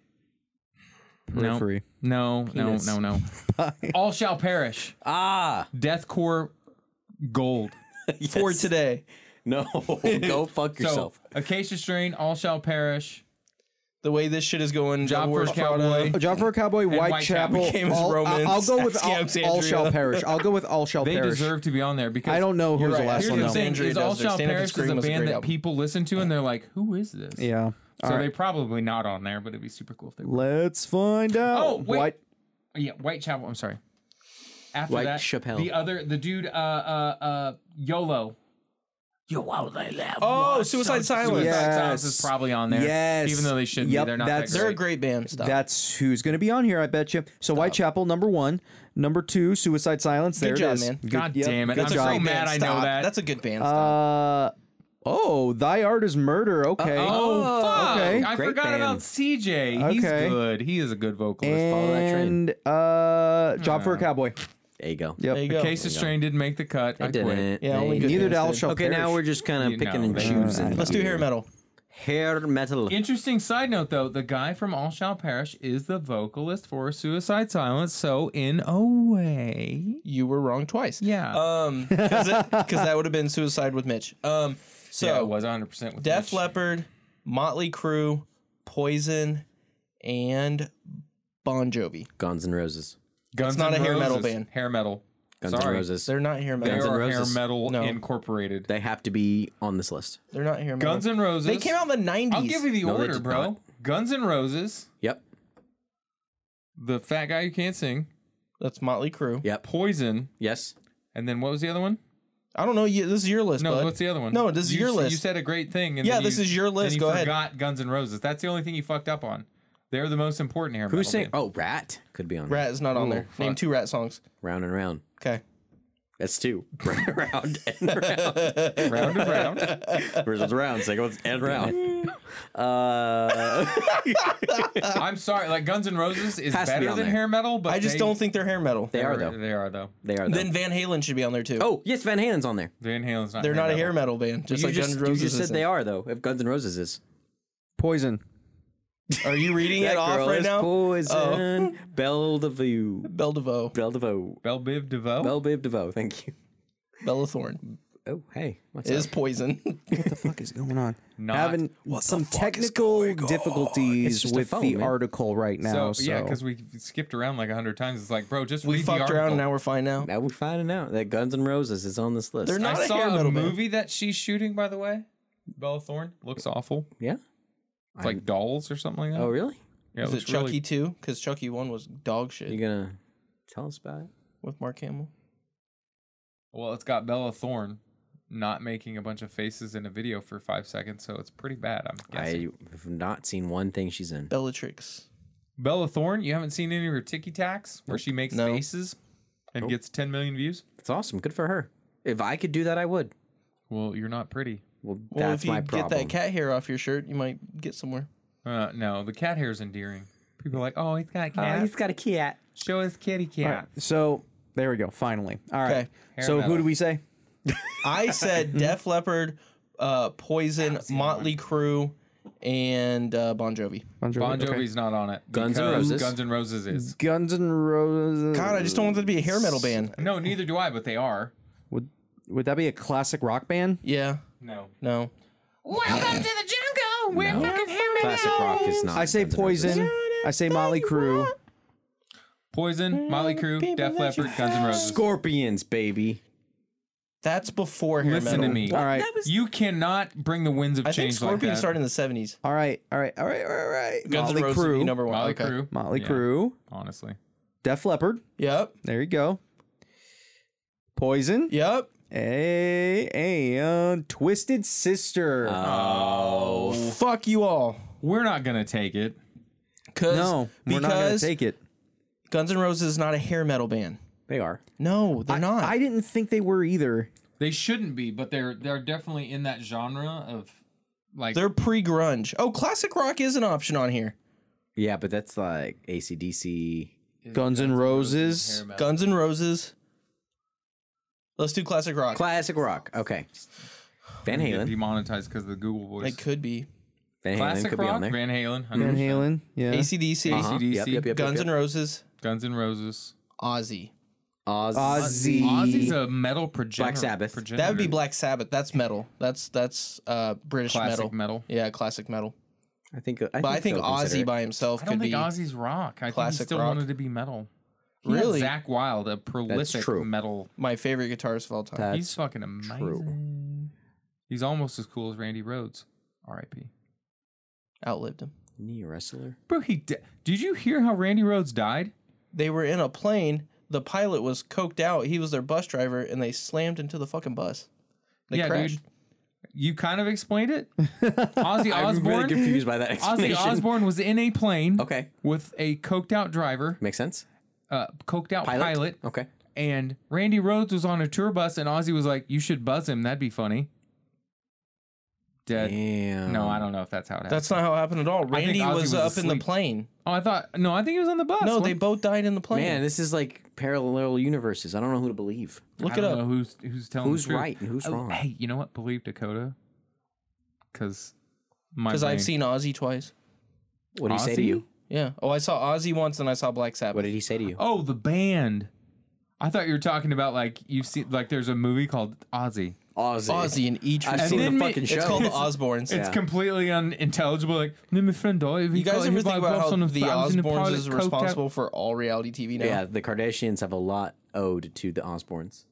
[SPEAKER 3] No,
[SPEAKER 4] Periphery.
[SPEAKER 3] no, no,
[SPEAKER 1] Penis.
[SPEAKER 3] no, no. All shall perish.
[SPEAKER 1] Ah.
[SPEAKER 3] Deathcore Gold.
[SPEAKER 2] For
[SPEAKER 1] Yes.
[SPEAKER 2] today.
[SPEAKER 1] No. Go fuck yourself.
[SPEAKER 3] So, Acacia Strain, All Shall Perish.
[SPEAKER 2] The way this shit is going,
[SPEAKER 3] Job
[SPEAKER 2] Job
[SPEAKER 3] for a
[SPEAKER 2] for
[SPEAKER 3] Cowboy.
[SPEAKER 4] A Job for a Cowboy,
[SPEAKER 3] Whitechapel
[SPEAKER 4] Whitechapel.
[SPEAKER 2] became his
[SPEAKER 4] all,
[SPEAKER 2] romance.
[SPEAKER 4] I'll go with all,
[SPEAKER 2] Scams
[SPEAKER 4] all Shall
[SPEAKER 2] Andrea.
[SPEAKER 4] Perish. I'll go with All Shall
[SPEAKER 3] They
[SPEAKER 4] Perish.
[SPEAKER 3] deserve to be on there because
[SPEAKER 4] I don't know who's
[SPEAKER 2] You're
[SPEAKER 4] the
[SPEAKER 2] right.
[SPEAKER 4] last
[SPEAKER 3] Here's
[SPEAKER 4] one
[SPEAKER 3] the
[SPEAKER 4] though.
[SPEAKER 3] thing:
[SPEAKER 2] Andrea
[SPEAKER 3] is
[SPEAKER 2] does
[SPEAKER 3] All
[SPEAKER 2] their
[SPEAKER 3] Shall
[SPEAKER 2] Stand Up and
[SPEAKER 3] Perish is
[SPEAKER 2] Scream
[SPEAKER 3] a
[SPEAKER 2] was a
[SPEAKER 3] band
[SPEAKER 2] great
[SPEAKER 3] that
[SPEAKER 2] album.
[SPEAKER 3] people listen to and they're like, "Who is this?"
[SPEAKER 4] Yeah.
[SPEAKER 3] So
[SPEAKER 4] All
[SPEAKER 3] they
[SPEAKER 4] right.
[SPEAKER 3] probably not on there, but it'd be super cool if they were.
[SPEAKER 4] Let's find out.
[SPEAKER 3] Oh, wait.
[SPEAKER 4] White-
[SPEAKER 3] Yeah, Whitechapel. I'm sorry. After
[SPEAKER 1] White
[SPEAKER 3] that,
[SPEAKER 1] Chappelle.
[SPEAKER 3] the other, the dude, uh, uh, uh, YOLO. Yo, wow, they laugh.
[SPEAKER 2] Oh, Suicide Silence.
[SPEAKER 3] Suicide
[SPEAKER 4] Yes.
[SPEAKER 3] Silence is probably on there.
[SPEAKER 4] Yes.
[SPEAKER 3] Even though they shouldn't
[SPEAKER 4] Yep,
[SPEAKER 3] be. They're not
[SPEAKER 4] that's-
[SPEAKER 3] that
[SPEAKER 2] They're a
[SPEAKER 3] great.
[SPEAKER 2] great band. Stop.
[SPEAKER 4] That's who's going to be on here, I bet you. So Whitechapel, number one. Number two, Suicide Silence. There
[SPEAKER 2] Good job,
[SPEAKER 4] it is.
[SPEAKER 2] man.
[SPEAKER 4] Good-
[SPEAKER 3] God
[SPEAKER 4] yep,
[SPEAKER 3] damn it.
[SPEAKER 4] good
[SPEAKER 3] I'm
[SPEAKER 4] job.
[SPEAKER 3] so mad I know
[SPEAKER 2] Stop.
[SPEAKER 3] that.
[SPEAKER 2] That's a good band. Stop.
[SPEAKER 4] Uh, oh, Thy Art is Murder. Okay.
[SPEAKER 3] Oh, fuck.
[SPEAKER 4] okay.
[SPEAKER 3] I
[SPEAKER 1] Great
[SPEAKER 3] forgot
[SPEAKER 1] band.
[SPEAKER 3] about C J. He's
[SPEAKER 4] Okay.
[SPEAKER 3] good. He is a good vocalist. Follow that train.
[SPEAKER 4] And uh, Job for a Cowboy.
[SPEAKER 1] There you go.
[SPEAKER 4] Yep.
[SPEAKER 2] There you go.
[SPEAKER 3] Case of Strain didn't make the cut. I
[SPEAKER 1] I
[SPEAKER 3] quit.
[SPEAKER 1] didn't.
[SPEAKER 2] Yeah, only
[SPEAKER 1] They-
[SPEAKER 2] good
[SPEAKER 4] Neither did
[SPEAKER 2] bands
[SPEAKER 4] All
[SPEAKER 2] did.
[SPEAKER 4] Shall
[SPEAKER 1] Okay, now
[SPEAKER 4] Perish.
[SPEAKER 1] we're just kind
[SPEAKER 3] You
[SPEAKER 1] of picking
[SPEAKER 3] know,
[SPEAKER 1] and
[SPEAKER 3] they-
[SPEAKER 1] choosing.
[SPEAKER 2] Let's do hair metal.
[SPEAKER 1] Hair metal.
[SPEAKER 3] Interesting side note, though, the guy from All Shall Perish is the vocalist for Suicide Silence. So, in a way,
[SPEAKER 2] You were wrong twice.
[SPEAKER 3] yeah,
[SPEAKER 2] Um, because that would have been Suicide with Mitch. Um, so
[SPEAKER 3] yeah, it was one hundred percent with
[SPEAKER 2] Def
[SPEAKER 3] Mitch.
[SPEAKER 2] Leppard, Motley Crue, Poison, and Bon Jovi.
[SPEAKER 1] Guns N' Roses.
[SPEAKER 3] Guns
[SPEAKER 2] It's not
[SPEAKER 3] N'
[SPEAKER 2] a hair
[SPEAKER 3] Roses.
[SPEAKER 2] metal band.
[SPEAKER 3] Hair metal.
[SPEAKER 1] Guns
[SPEAKER 3] Sorry.
[SPEAKER 1] N' Roses.
[SPEAKER 2] They're not hair
[SPEAKER 3] They
[SPEAKER 2] metal.
[SPEAKER 1] Guns N'
[SPEAKER 3] are hair
[SPEAKER 1] Roses.
[SPEAKER 3] metal
[SPEAKER 2] No.
[SPEAKER 3] incorporated.
[SPEAKER 1] They have to be on this list.
[SPEAKER 2] They're not hair metal.
[SPEAKER 3] Guns N' Roses.
[SPEAKER 2] They came out in the nineties.
[SPEAKER 3] I'll give you the
[SPEAKER 1] No, they
[SPEAKER 3] order,
[SPEAKER 1] did
[SPEAKER 3] bro.
[SPEAKER 1] not.
[SPEAKER 3] Guns N' Roses,
[SPEAKER 1] Yep.
[SPEAKER 3] the fat guy who can't sing,
[SPEAKER 2] That's Motley Crue.
[SPEAKER 1] Yep.
[SPEAKER 3] Poison,
[SPEAKER 1] Yes.
[SPEAKER 3] and then what was the other one?
[SPEAKER 2] I don't know. You, this is your list,
[SPEAKER 3] No,
[SPEAKER 2] bud.
[SPEAKER 3] what's the other one?
[SPEAKER 2] No, this is
[SPEAKER 3] You
[SPEAKER 2] your
[SPEAKER 3] s-
[SPEAKER 2] list.
[SPEAKER 3] You said a great thing. And
[SPEAKER 2] Yeah,
[SPEAKER 3] then
[SPEAKER 2] this
[SPEAKER 3] you-
[SPEAKER 2] is your list.
[SPEAKER 3] Then you
[SPEAKER 2] Go ahead.
[SPEAKER 3] forgot Guns N' Roses. That's the only thing you fucked up on. They're the most important hair
[SPEAKER 1] Who's
[SPEAKER 3] metal
[SPEAKER 1] saying?
[SPEAKER 3] band.
[SPEAKER 1] Oh, Rat could be on there.
[SPEAKER 2] Rat is not on
[SPEAKER 3] Ooh,
[SPEAKER 2] there. Name
[SPEAKER 3] fuck.
[SPEAKER 2] two Rat songs.
[SPEAKER 1] Round and round.
[SPEAKER 2] Okay.
[SPEAKER 1] That's two. round and round.
[SPEAKER 3] Round and round.
[SPEAKER 1] Versus round. So it goes and round. Uh,
[SPEAKER 3] I'm sorry. Like Guns N' Roses is
[SPEAKER 1] Has to be
[SPEAKER 3] better
[SPEAKER 1] on
[SPEAKER 3] than
[SPEAKER 1] there.
[SPEAKER 3] hair metal, but
[SPEAKER 2] I just
[SPEAKER 3] they,
[SPEAKER 2] don't think they're hair metal.
[SPEAKER 1] they are
[SPEAKER 3] they're-
[SPEAKER 1] though.
[SPEAKER 3] They are though.
[SPEAKER 1] They are though.
[SPEAKER 2] Then Van Halen should be on there too.
[SPEAKER 1] Oh yes, Van Halen's on there.
[SPEAKER 3] Van Halen's not.
[SPEAKER 2] they're
[SPEAKER 3] hair
[SPEAKER 2] not a
[SPEAKER 3] metal.
[SPEAKER 2] hair metal band, just
[SPEAKER 1] you
[SPEAKER 2] like
[SPEAKER 1] just,
[SPEAKER 2] Guns N'
[SPEAKER 1] you
[SPEAKER 2] Roses.
[SPEAKER 1] just said
[SPEAKER 2] isn't.
[SPEAKER 1] they are though. If Guns N' Roses is.
[SPEAKER 4] Poison.
[SPEAKER 2] Are you reading it
[SPEAKER 1] That
[SPEAKER 2] off
[SPEAKER 1] girl
[SPEAKER 2] right
[SPEAKER 1] is
[SPEAKER 2] now?
[SPEAKER 1] Poison. Belle DeVoe.
[SPEAKER 2] Belle DeVoe,
[SPEAKER 1] Belle DeVoe.
[SPEAKER 3] Belle Biv DeVoe.
[SPEAKER 1] Belle Biv DeVoe. Thank you.
[SPEAKER 2] Bella Thorne
[SPEAKER 1] Oh hey, what's
[SPEAKER 2] is
[SPEAKER 1] up?
[SPEAKER 2] Poison.
[SPEAKER 4] What the fuck is going on?
[SPEAKER 3] Not-
[SPEAKER 4] Having some
[SPEAKER 2] fuck is
[SPEAKER 4] technical
[SPEAKER 2] going on?
[SPEAKER 1] It's
[SPEAKER 4] difficulties
[SPEAKER 1] just a
[SPEAKER 4] with
[SPEAKER 1] phone,
[SPEAKER 4] the
[SPEAKER 1] man.
[SPEAKER 4] article right now.
[SPEAKER 3] So,
[SPEAKER 4] So,
[SPEAKER 3] yeah, because we skipped around like a hundred times. It's like, bro, just
[SPEAKER 2] we
[SPEAKER 3] read
[SPEAKER 2] fucked
[SPEAKER 3] the article.
[SPEAKER 2] around and now we're fine now.
[SPEAKER 1] Now we're finding out that Guns N' Roses is on this list.
[SPEAKER 2] They're not
[SPEAKER 3] I
[SPEAKER 2] a
[SPEAKER 3] saw
[SPEAKER 2] hair
[SPEAKER 3] a
[SPEAKER 2] metal band.
[SPEAKER 3] movie that she's shooting, by the way. Bella Thorne looks awful.
[SPEAKER 1] Yeah.
[SPEAKER 3] It's like dolls or something like that.
[SPEAKER 1] Oh really?
[SPEAKER 3] Yeah,
[SPEAKER 2] Is it
[SPEAKER 3] looks
[SPEAKER 2] Chucky
[SPEAKER 3] really-
[SPEAKER 2] two? Because Chucky one was dog shit
[SPEAKER 1] You gonna tell us about it?
[SPEAKER 2] with Mark Hamill.
[SPEAKER 3] Well, it's got Bella Thorne not making a bunch of faces in a video for five seconds, so it's pretty bad. I'm guessing.
[SPEAKER 1] I have not seen one thing she's in.
[SPEAKER 2] Bellatrix.
[SPEAKER 3] Bella Thorne, you haven't seen any of her Tiki Taks where she makes
[SPEAKER 2] No.
[SPEAKER 3] faces and gets ten million views?
[SPEAKER 1] It's awesome. Good for her. If I could do that, I would.
[SPEAKER 3] Well, you're not pretty.
[SPEAKER 1] Well,
[SPEAKER 2] Well,
[SPEAKER 1] that's
[SPEAKER 2] if you
[SPEAKER 1] my
[SPEAKER 2] get
[SPEAKER 1] problem.
[SPEAKER 2] that cat hair off your shirt, you might get somewhere.
[SPEAKER 3] Uh, no, the cat hair is endearing. People are like, oh, he's got a
[SPEAKER 1] Oh,
[SPEAKER 3] cat.
[SPEAKER 1] he's got a cat.
[SPEAKER 3] Show his kitty cat.
[SPEAKER 4] so there we go. Finally. All right.
[SPEAKER 2] Okay.
[SPEAKER 3] Hair
[SPEAKER 4] So
[SPEAKER 3] metal.
[SPEAKER 4] who do we say?
[SPEAKER 2] I said Def Leppard, uh, Poison, Motley Crue, and uh, Bon Jovi.
[SPEAKER 4] Bon Jovi.
[SPEAKER 3] Bon
[SPEAKER 4] Okay.
[SPEAKER 3] Jovi's not on it.
[SPEAKER 1] Guns N'
[SPEAKER 3] because
[SPEAKER 1] Roses.
[SPEAKER 3] Guns N' Roses is.
[SPEAKER 4] Guns N' Roses.
[SPEAKER 2] God, I just don't want them to be a hair metal band.
[SPEAKER 3] No, neither do I, but they are.
[SPEAKER 4] Would would that be a classic rock band?
[SPEAKER 2] Yeah,
[SPEAKER 3] No.
[SPEAKER 2] no.
[SPEAKER 3] Welcome to the jungle. We're fucking hair
[SPEAKER 1] Classic rock is not.
[SPEAKER 4] I say
[SPEAKER 1] Guns N' Roses.
[SPEAKER 4] Poison. I say Motley Crue.
[SPEAKER 3] Poison, Motley Crue, Def Leppard, Guns N' Roses.
[SPEAKER 1] Scorpions, baby.
[SPEAKER 2] That's before hair
[SPEAKER 3] Listen
[SPEAKER 2] metal.
[SPEAKER 3] to me.
[SPEAKER 4] All right.
[SPEAKER 3] You cannot bring the winds of
[SPEAKER 2] I think
[SPEAKER 3] change like
[SPEAKER 2] Scorpions
[SPEAKER 3] that.
[SPEAKER 2] started in the seventies.
[SPEAKER 4] All right. All right. All right. All right. All right.
[SPEAKER 2] Guns N'
[SPEAKER 4] Motley
[SPEAKER 2] Roses would be
[SPEAKER 4] Crue.
[SPEAKER 2] number one.
[SPEAKER 3] Motley
[SPEAKER 2] okay.
[SPEAKER 3] Crue.
[SPEAKER 4] Motley
[SPEAKER 3] Yeah,
[SPEAKER 4] Crue.
[SPEAKER 3] Honestly.
[SPEAKER 4] Def Leppard.
[SPEAKER 2] Yep.
[SPEAKER 4] There you go. Poison.
[SPEAKER 2] Yep.
[SPEAKER 4] A and Twisted Sister.
[SPEAKER 1] Oh.
[SPEAKER 2] Fuck you all.
[SPEAKER 3] We're not going to take it.
[SPEAKER 2] Cause,
[SPEAKER 4] no, we're
[SPEAKER 2] because
[SPEAKER 4] not gonna take it.
[SPEAKER 2] Guns N' Roses is not a hair metal band.
[SPEAKER 1] They are.
[SPEAKER 2] No, they're not.
[SPEAKER 4] I didn't think they were either.
[SPEAKER 3] They shouldn't be, but they're they're definitely in that genre of like.
[SPEAKER 2] They're pre-grunge. Oh, classic rock is an option on here.
[SPEAKER 1] Yeah, but that's like A C D C.
[SPEAKER 4] Guns N' Roses.
[SPEAKER 3] hair metal.
[SPEAKER 2] Guns N' Roses. Let's do classic rock.
[SPEAKER 1] Classic rock. Okay. Van
[SPEAKER 3] Get
[SPEAKER 1] Halen.
[SPEAKER 3] demonetized because of the Google voice.
[SPEAKER 2] It could be.
[SPEAKER 1] Van Halen
[SPEAKER 3] Classic
[SPEAKER 1] could
[SPEAKER 3] rock.
[SPEAKER 1] be on there.
[SPEAKER 3] Van Halen.
[SPEAKER 4] Van Halen. Yeah.
[SPEAKER 2] A C D C.
[SPEAKER 1] Uh-huh.
[SPEAKER 3] A C D C.
[SPEAKER 1] Yep, yep, yep,
[SPEAKER 2] Guns
[SPEAKER 1] yep,
[SPEAKER 2] N' Roses.
[SPEAKER 3] Guns N' Roses.
[SPEAKER 2] Ozzy.
[SPEAKER 1] Oz.
[SPEAKER 4] Ozzy.
[SPEAKER 3] Ozzy's a metal progenitor.
[SPEAKER 1] Black Sabbath.
[SPEAKER 3] progenitor.
[SPEAKER 2] That would be Black Sabbath. That's metal. That's that's uh British
[SPEAKER 3] classic
[SPEAKER 2] metal.
[SPEAKER 3] metal.
[SPEAKER 2] Yeah, classic metal.
[SPEAKER 1] I think. I
[SPEAKER 2] But I think
[SPEAKER 1] they'll consider
[SPEAKER 2] Ozzy
[SPEAKER 1] it.
[SPEAKER 2] by himself
[SPEAKER 3] I don't
[SPEAKER 2] could
[SPEAKER 3] think
[SPEAKER 2] be.
[SPEAKER 3] Ozzy's rock. I think he
[SPEAKER 2] classic
[SPEAKER 3] still
[SPEAKER 2] rock.
[SPEAKER 3] wanted to be metal. He had
[SPEAKER 2] Really?
[SPEAKER 3] Zach Wild, a prolific
[SPEAKER 1] true.
[SPEAKER 3] metal.
[SPEAKER 2] My favorite guitarist of all time.
[SPEAKER 1] That's
[SPEAKER 3] He's fucking amazing.
[SPEAKER 1] true.
[SPEAKER 3] He's almost as cool as Randy Rhoads. R I P.
[SPEAKER 2] Outlived him.
[SPEAKER 1] Knee wrestler.
[SPEAKER 3] Bro, he di- did you hear how Randy Rhoads died?
[SPEAKER 2] They were in a plane. The pilot was coked out. He was their bus driver, and they slammed into the fucking bus. They
[SPEAKER 3] yeah,
[SPEAKER 2] crashed.
[SPEAKER 3] dude. You kind of explained it. Ozzy
[SPEAKER 1] I'm
[SPEAKER 3] Osbourne.
[SPEAKER 1] really confused by that
[SPEAKER 3] Ozzy
[SPEAKER 1] explanation.
[SPEAKER 3] Osbourne was in a plane
[SPEAKER 1] Okay.
[SPEAKER 3] with a coked out driver,
[SPEAKER 1] Makes sense.
[SPEAKER 3] uh, coked out
[SPEAKER 1] Pilot.
[SPEAKER 3] pilot,
[SPEAKER 1] Okay.
[SPEAKER 3] and Randy Rhoads was on a tour bus, and Ozzy was like, "You should buzz him. That'd be funny." Dead.
[SPEAKER 1] Damn.
[SPEAKER 3] No, I don't know if that's how it happened.
[SPEAKER 2] That's not how it happened at all.
[SPEAKER 3] think
[SPEAKER 2] Randy
[SPEAKER 3] Ozzy
[SPEAKER 2] was,
[SPEAKER 3] was
[SPEAKER 2] up in the
[SPEAKER 3] asleep.
[SPEAKER 2] plane.
[SPEAKER 3] Oh, I thought no. I think he was on the bus.
[SPEAKER 2] No,
[SPEAKER 3] What-
[SPEAKER 2] they both died in the plane.
[SPEAKER 1] Man, this is like parallel universes. I don't know who to believe.
[SPEAKER 2] Look
[SPEAKER 3] I
[SPEAKER 2] it
[SPEAKER 3] don't
[SPEAKER 2] up.
[SPEAKER 3] know who's who's telling
[SPEAKER 1] Who's
[SPEAKER 3] the truth.
[SPEAKER 1] right and who's
[SPEAKER 3] Oh,
[SPEAKER 1] wrong?
[SPEAKER 3] Hey, you know what? Believe Dakota. Because my
[SPEAKER 2] Because I've
[SPEAKER 3] brain-
[SPEAKER 2] seen Ozzy twice.
[SPEAKER 1] What did he say to
[SPEAKER 3] Ozzy?
[SPEAKER 1] you?
[SPEAKER 2] Yeah. Oh, I saw Ozzy once, and I saw Black Sabbath.
[SPEAKER 1] What did he say to you?
[SPEAKER 3] Oh, the band. I thought you were talking about like you've seen like there's a movie called Ozzy.
[SPEAKER 1] Ozzy.
[SPEAKER 2] Ozzy in each.
[SPEAKER 1] I've
[SPEAKER 3] And
[SPEAKER 1] seen the
[SPEAKER 3] then me-
[SPEAKER 1] fucking show.
[SPEAKER 2] It's called the Osbournes.
[SPEAKER 3] It's
[SPEAKER 1] Yeah.
[SPEAKER 3] completely unintelligible. Like, "No, my friend died.
[SPEAKER 2] You guys ever think about how the Osbournes
[SPEAKER 3] Osbournes
[SPEAKER 2] is responsible for all reality T V now?
[SPEAKER 1] Yeah, the Kardashians have a lot owed to the Osbournes.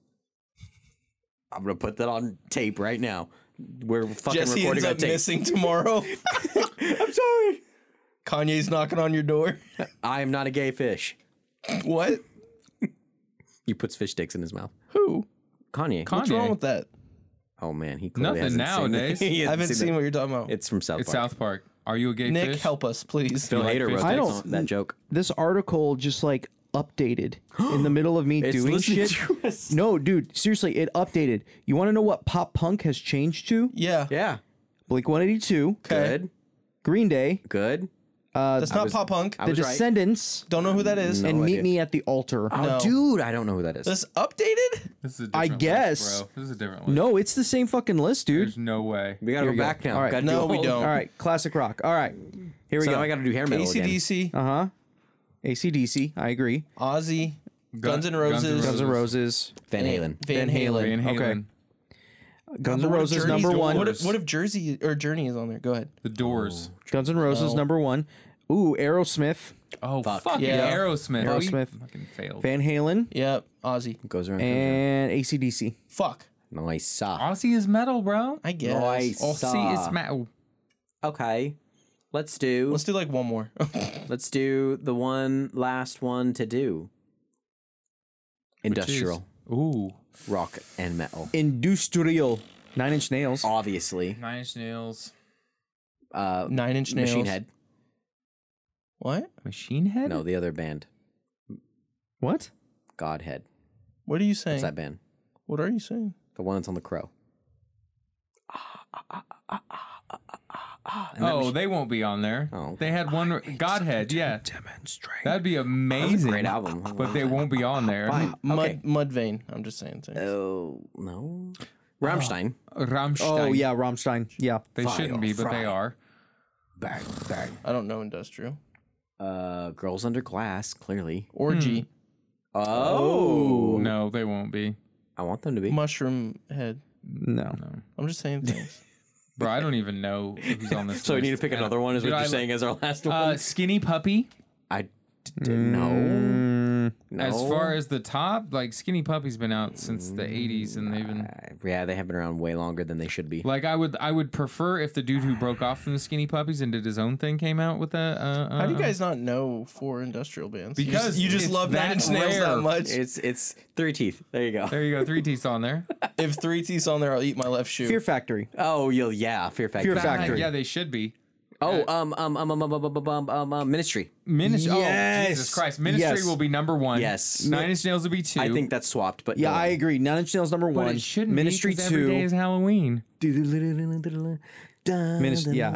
[SPEAKER 1] I'm gonna put that on tape right now. We're fucking
[SPEAKER 2] Jesse
[SPEAKER 1] recording
[SPEAKER 2] ends
[SPEAKER 1] on
[SPEAKER 2] up
[SPEAKER 1] tape.
[SPEAKER 2] missing tomorrow.
[SPEAKER 1] I'm sorry.
[SPEAKER 2] Kanye's knocking on your door.
[SPEAKER 1] I am not a gay fish.
[SPEAKER 2] What?
[SPEAKER 1] He puts fish sticks in his mouth.
[SPEAKER 2] Who?
[SPEAKER 1] Kanye.
[SPEAKER 3] Con-
[SPEAKER 2] What's
[SPEAKER 3] Kanye.
[SPEAKER 2] wrong with that?
[SPEAKER 1] Oh man, he clearly
[SPEAKER 3] Nothing
[SPEAKER 1] hasn't seen
[SPEAKER 3] nowadays.
[SPEAKER 1] it. He
[SPEAKER 2] I
[SPEAKER 1] hasn't
[SPEAKER 2] haven't seen
[SPEAKER 1] it.
[SPEAKER 2] what you're talking about.
[SPEAKER 1] It's from South
[SPEAKER 3] It's
[SPEAKER 1] Park.
[SPEAKER 3] South Park. Are you a gay
[SPEAKER 2] Nick,
[SPEAKER 3] fish?
[SPEAKER 2] help us, please.
[SPEAKER 1] Phil
[SPEAKER 3] like
[SPEAKER 1] Hader
[SPEAKER 3] fish
[SPEAKER 1] wrote
[SPEAKER 4] I
[SPEAKER 1] that,
[SPEAKER 4] don't-
[SPEAKER 1] song- that joke.
[SPEAKER 4] This article just like updated in the middle of me
[SPEAKER 1] It's
[SPEAKER 4] doing
[SPEAKER 1] listening
[SPEAKER 4] shit.
[SPEAKER 1] to us.
[SPEAKER 4] No, dude, seriously, it updated. You want to know what pop punk has changed to?
[SPEAKER 2] Yeah.
[SPEAKER 1] Yeah.
[SPEAKER 4] Blink one eighty-two,
[SPEAKER 2] Okay.
[SPEAKER 1] Good.
[SPEAKER 4] Green Day,
[SPEAKER 1] Good.
[SPEAKER 2] That's not
[SPEAKER 1] was-
[SPEAKER 2] pop punk.
[SPEAKER 1] I
[SPEAKER 4] The
[SPEAKER 1] was right.
[SPEAKER 4] Descendants,
[SPEAKER 2] Don't know who that is.
[SPEAKER 4] and
[SPEAKER 1] No
[SPEAKER 4] Meet
[SPEAKER 1] idea.
[SPEAKER 4] Me at the Altar.
[SPEAKER 1] Oh,
[SPEAKER 2] No.
[SPEAKER 1] dude, I don't know who that is.
[SPEAKER 2] This updated?
[SPEAKER 3] This is a
[SPEAKER 4] I
[SPEAKER 3] different
[SPEAKER 4] guess.
[SPEAKER 3] list, bro. This is a different list.
[SPEAKER 4] No, it's the same fucking list, dude.
[SPEAKER 3] There's no way.
[SPEAKER 1] we gotta
[SPEAKER 4] Here
[SPEAKER 1] go
[SPEAKER 4] we go.
[SPEAKER 1] back now.
[SPEAKER 4] All right.
[SPEAKER 1] Gotta
[SPEAKER 2] No,
[SPEAKER 1] do a
[SPEAKER 2] we
[SPEAKER 1] whole-
[SPEAKER 2] don't.
[SPEAKER 4] All right, classic rock. All right, here we
[SPEAKER 1] So
[SPEAKER 4] go.
[SPEAKER 1] now I gotta do hair metal again.
[SPEAKER 2] A C D C,
[SPEAKER 4] Uh huh. A C D C, I agree.
[SPEAKER 2] Ozzy, Guns N'
[SPEAKER 3] Guns N'
[SPEAKER 2] Roses,
[SPEAKER 4] Guns N' Roses,
[SPEAKER 1] Van Halen.
[SPEAKER 2] Van
[SPEAKER 3] Van
[SPEAKER 2] Halen.
[SPEAKER 3] Halen.
[SPEAKER 4] Okay. Guns N'
[SPEAKER 2] What if
[SPEAKER 4] Roses
[SPEAKER 2] Journey's-
[SPEAKER 4] number one.
[SPEAKER 2] What if, what if Jersey or Journey is on there? Go ahead.
[SPEAKER 3] The Doors.
[SPEAKER 4] Guns N' Roses
[SPEAKER 2] No.
[SPEAKER 4] number one. Ooh, Aerosmith,
[SPEAKER 3] Oh,
[SPEAKER 1] Fuck.
[SPEAKER 3] fuck
[SPEAKER 2] Yeah.
[SPEAKER 3] yeah. Aerosmith.
[SPEAKER 4] Aerosmith.
[SPEAKER 3] We fucking failed.
[SPEAKER 4] Van Halen,
[SPEAKER 2] Yep. Ozzy.
[SPEAKER 1] Goes around.
[SPEAKER 4] and A C D C.
[SPEAKER 2] Fuck.
[SPEAKER 1] Nice.
[SPEAKER 3] Aussie is metal, bro.
[SPEAKER 2] I guess.
[SPEAKER 1] Nice.
[SPEAKER 3] Aussie
[SPEAKER 1] Saw.
[SPEAKER 3] is metal.
[SPEAKER 1] Okay. Let's do.
[SPEAKER 2] Let's do like one more.
[SPEAKER 1] Let's do the one last one to do. Industrial
[SPEAKER 3] Ooh.
[SPEAKER 1] rock and metal.
[SPEAKER 4] Industrial. Nine Inch Nails.
[SPEAKER 1] Obviously.
[SPEAKER 3] Nine Inch Nails.
[SPEAKER 1] Uh,
[SPEAKER 2] Nine Inch Nails.
[SPEAKER 1] Machine Head.
[SPEAKER 2] What?
[SPEAKER 3] Machine Head?
[SPEAKER 1] No, the other band.
[SPEAKER 4] What?
[SPEAKER 1] Godhead.
[SPEAKER 2] What are you saying?
[SPEAKER 1] What's that band?
[SPEAKER 2] What are you saying?
[SPEAKER 1] The one that's on the crow.
[SPEAKER 3] Oh, they won't be on there.
[SPEAKER 1] Oh.
[SPEAKER 3] They had one Godhead, yeah.
[SPEAKER 4] Demonstrate.
[SPEAKER 3] That'd be amazing.
[SPEAKER 1] Great album.
[SPEAKER 3] But they won't be on there.
[SPEAKER 1] Fine.
[SPEAKER 2] Mud
[SPEAKER 1] Okay.
[SPEAKER 2] Mudvayne. I'm just saying things.
[SPEAKER 1] Oh, no. Rammstein.
[SPEAKER 3] Rammstein.
[SPEAKER 4] Oh yeah, Rammstein. Yeah.
[SPEAKER 3] They shouldn't be, but they
[SPEAKER 1] fry.
[SPEAKER 3] are.
[SPEAKER 1] Bang, bang.
[SPEAKER 2] I don't know industrial.
[SPEAKER 1] Uh, Girls Under Glass, clearly.
[SPEAKER 2] Orgy.
[SPEAKER 1] Oh.
[SPEAKER 3] No, they won't be.
[SPEAKER 1] I want them to be.
[SPEAKER 2] Mushroom Head.
[SPEAKER 4] No.
[SPEAKER 2] I'm just saying things.
[SPEAKER 3] Bro, I don't even know who's on this
[SPEAKER 1] So we
[SPEAKER 3] list.
[SPEAKER 1] need to pick
[SPEAKER 3] And-
[SPEAKER 1] another one, is
[SPEAKER 3] Dude,
[SPEAKER 1] what you're
[SPEAKER 3] I-
[SPEAKER 1] saying, as our last one?
[SPEAKER 3] Uh, Skinny Puppy.
[SPEAKER 1] I d- didn't know.
[SPEAKER 4] Mm,
[SPEAKER 1] No.
[SPEAKER 3] As far as the top, like Skinny Puppy's been out since the eighties, and they've been
[SPEAKER 1] Uh, yeah, they have been around way longer than they should be.
[SPEAKER 3] like I would I would prefer if the dude who broke off from the Skinny Puppies and did his own thing came out with that. Uh, uh,
[SPEAKER 2] How do you guys not know four industrial bands? You
[SPEAKER 3] Because
[SPEAKER 2] just, you just
[SPEAKER 3] it's
[SPEAKER 2] love Nine
[SPEAKER 3] that
[SPEAKER 2] Inch Nails
[SPEAKER 3] rare.
[SPEAKER 2] that much.
[SPEAKER 1] It's it's Three Teeth. There you go.
[SPEAKER 3] There you go, three teeth on there.
[SPEAKER 2] If Three Teeth's on there, I'll eat my left shoe.
[SPEAKER 4] Fear Factory.
[SPEAKER 1] Oh, you'll yeah, Fear Factory.
[SPEAKER 4] Fear Factory.
[SPEAKER 3] Yeah, they should be.
[SPEAKER 1] Oh, um, um, um, um, um, um, um, um, um, um, Ministry.
[SPEAKER 3] Ministry. Oh,
[SPEAKER 4] Yes.
[SPEAKER 3] Jesus Christ. Ministry
[SPEAKER 4] Yes.
[SPEAKER 3] will be number one.
[SPEAKER 1] Yes.
[SPEAKER 3] Nine Inch Nails will be two.
[SPEAKER 1] I think that's swapped, but
[SPEAKER 4] Yeah,
[SPEAKER 1] go
[SPEAKER 4] I
[SPEAKER 1] on.
[SPEAKER 4] agree. Nine Inch Nails number
[SPEAKER 3] but
[SPEAKER 4] one.
[SPEAKER 3] it shouldn't
[SPEAKER 4] Ministry
[SPEAKER 3] be 'cause every day
[SPEAKER 4] two.
[SPEAKER 3] is Halloween.
[SPEAKER 4] Ministry. Yeah.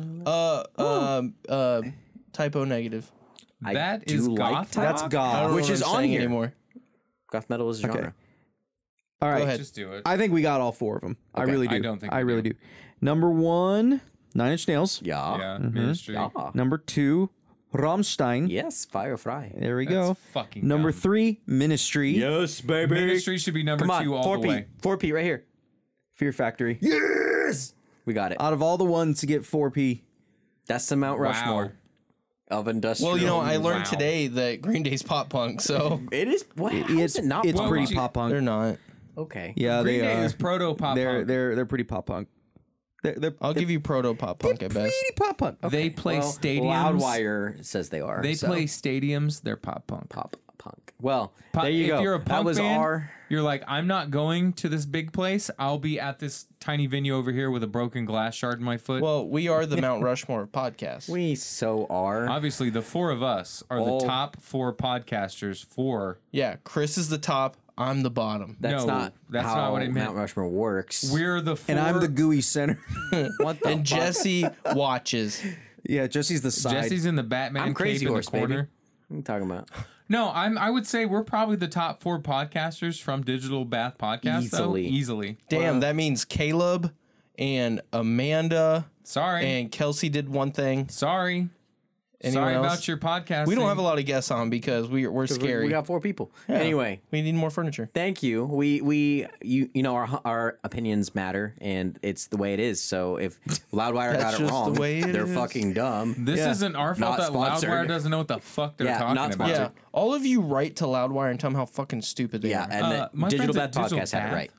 [SPEAKER 2] Uh, um, uh, typo negative.
[SPEAKER 1] I
[SPEAKER 3] That
[SPEAKER 1] do
[SPEAKER 3] is
[SPEAKER 1] like
[SPEAKER 3] goth
[SPEAKER 1] that.
[SPEAKER 4] That's
[SPEAKER 3] rock?
[SPEAKER 4] goth.
[SPEAKER 2] I don't know
[SPEAKER 1] Which
[SPEAKER 2] what
[SPEAKER 1] is
[SPEAKER 2] I'm
[SPEAKER 1] on
[SPEAKER 2] saying
[SPEAKER 1] here.
[SPEAKER 2] anymore.
[SPEAKER 1] Goth metal is a
[SPEAKER 4] Okay.
[SPEAKER 1] genre.
[SPEAKER 4] All right.
[SPEAKER 2] ahead.
[SPEAKER 3] Just do it.
[SPEAKER 4] I think we got all four of them. I
[SPEAKER 1] Okay.
[SPEAKER 4] really do.
[SPEAKER 3] I don't think
[SPEAKER 4] I
[SPEAKER 3] we
[SPEAKER 4] really
[SPEAKER 3] do.
[SPEAKER 4] do. Number one, Nine Inch Nails.
[SPEAKER 1] Yeah.
[SPEAKER 3] yeah, Ministry.
[SPEAKER 1] Yeah.
[SPEAKER 4] Number two, Rammstein.
[SPEAKER 1] Yes, Fire Fry.
[SPEAKER 4] There we
[SPEAKER 3] That's
[SPEAKER 4] go.
[SPEAKER 3] fucking
[SPEAKER 4] Number
[SPEAKER 3] dumb.
[SPEAKER 4] three, Ministry.
[SPEAKER 1] Yes, baby.
[SPEAKER 3] Ministry should be number
[SPEAKER 1] Come on,
[SPEAKER 3] two all
[SPEAKER 1] four
[SPEAKER 3] the
[SPEAKER 1] P.
[SPEAKER 3] way.
[SPEAKER 1] four P right here.
[SPEAKER 4] Fear Factory.
[SPEAKER 1] Yes. We got it.
[SPEAKER 4] Out of all the ones to get four P,
[SPEAKER 1] That's the Mount Rushmore of industrial.
[SPEAKER 2] Well, you know, I learned
[SPEAKER 3] Wow.
[SPEAKER 2] today that Green Day's pop punk, so
[SPEAKER 1] it is. What? How is
[SPEAKER 4] it's
[SPEAKER 1] it not?
[SPEAKER 4] it's
[SPEAKER 1] pop
[SPEAKER 4] pretty
[SPEAKER 3] would you-
[SPEAKER 4] pop punk.
[SPEAKER 2] they're not.
[SPEAKER 1] Okay.
[SPEAKER 4] Yeah,
[SPEAKER 3] Green
[SPEAKER 4] they
[SPEAKER 3] Day
[SPEAKER 4] are.
[SPEAKER 3] is proto pop
[SPEAKER 4] they're
[SPEAKER 3] punk.
[SPEAKER 4] they're they're pretty pop punk. They're, they're,
[SPEAKER 2] I'll give you proto pop punk at best.
[SPEAKER 4] pretty pop punk.
[SPEAKER 3] They play
[SPEAKER 1] Well,
[SPEAKER 3] stadiums.
[SPEAKER 1] Loudwire says they are.
[SPEAKER 3] They
[SPEAKER 1] so.
[SPEAKER 3] play stadiums. They're pop punk.
[SPEAKER 1] pop punk. Well,
[SPEAKER 3] Po-
[SPEAKER 1] there you
[SPEAKER 3] if
[SPEAKER 1] go.
[SPEAKER 3] you're a punk
[SPEAKER 1] that was
[SPEAKER 3] band,
[SPEAKER 1] our.
[SPEAKER 3] you're like, I'm not going to this big place. I'll be at this tiny venue over here with a broken glass shard in my foot.
[SPEAKER 2] Well, we are the Mount Rushmore of podcasts.
[SPEAKER 1] We so are.
[SPEAKER 3] Obviously, the four of us are
[SPEAKER 1] All-
[SPEAKER 3] the top four podcasters for.
[SPEAKER 2] yeah, Chris is the top. I'm the bottom.
[SPEAKER 1] That's
[SPEAKER 3] No,
[SPEAKER 1] not.
[SPEAKER 3] that's
[SPEAKER 1] how
[SPEAKER 3] not what I meant.
[SPEAKER 1] Mount Rushmore works.
[SPEAKER 3] We're the four.
[SPEAKER 4] And I'm the gooey center.
[SPEAKER 1] what the
[SPEAKER 2] And
[SPEAKER 1] fuck?
[SPEAKER 2] Jesse watches.
[SPEAKER 4] Yeah, Jesse's the side.
[SPEAKER 3] Jesse's in the Batman
[SPEAKER 1] I'm Crazy
[SPEAKER 3] cape in
[SPEAKER 1] Horse,
[SPEAKER 3] the corner.
[SPEAKER 1] baby. What are you talking about?
[SPEAKER 3] No, I'm. I would say we're probably the top four podcasters from Digital Bath Podcast.
[SPEAKER 1] Easily.
[SPEAKER 3] though. easily.
[SPEAKER 2] Damn, that means Caleb and Amanda
[SPEAKER 3] Sorry,
[SPEAKER 2] and Kelsey did one thing.
[SPEAKER 3] sorry,
[SPEAKER 2] Anyone
[SPEAKER 3] sorry
[SPEAKER 2] else?
[SPEAKER 3] about your podcast.
[SPEAKER 2] We don't have a lot of guests on because we, we're
[SPEAKER 1] We-
[SPEAKER 2] scary.
[SPEAKER 1] We got four people. Anyway,
[SPEAKER 2] We need more furniture.
[SPEAKER 1] thank you. We we you you know our our opinions matter, and it's the way it is. So if Loudwire
[SPEAKER 2] That's
[SPEAKER 1] got it
[SPEAKER 2] just the
[SPEAKER 1] wrong,
[SPEAKER 2] way it
[SPEAKER 1] they're
[SPEAKER 2] is.
[SPEAKER 1] fucking dumb.
[SPEAKER 3] This
[SPEAKER 2] Yeah.
[SPEAKER 3] isn't our fault
[SPEAKER 1] Not
[SPEAKER 3] that
[SPEAKER 1] sponsored.
[SPEAKER 3] Loudwire doesn't know what the fuck they're
[SPEAKER 1] Yeah,
[SPEAKER 3] talking
[SPEAKER 1] not
[SPEAKER 3] about.
[SPEAKER 1] sponsored.
[SPEAKER 2] Yeah, all of you write to Loudwire and tell them how fucking stupid they
[SPEAKER 1] Yeah,
[SPEAKER 2] are.
[SPEAKER 1] and
[SPEAKER 3] Uh,
[SPEAKER 1] the
[SPEAKER 3] my
[SPEAKER 1] Digital
[SPEAKER 3] friends
[SPEAKER 1] Bad
[SPEAKER 3] at Digital
[SPEAKER 1] Podcast had
[SPEAKER 3] Bath.
[SPEAKER 1] it right.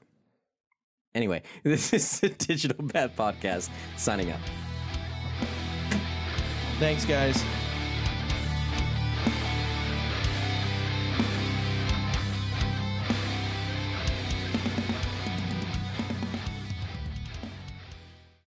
[SPEAKER 1] Anyway, this is the Digital Bad Podcast signing up.
[SPEAKER 2] Thanks, guys.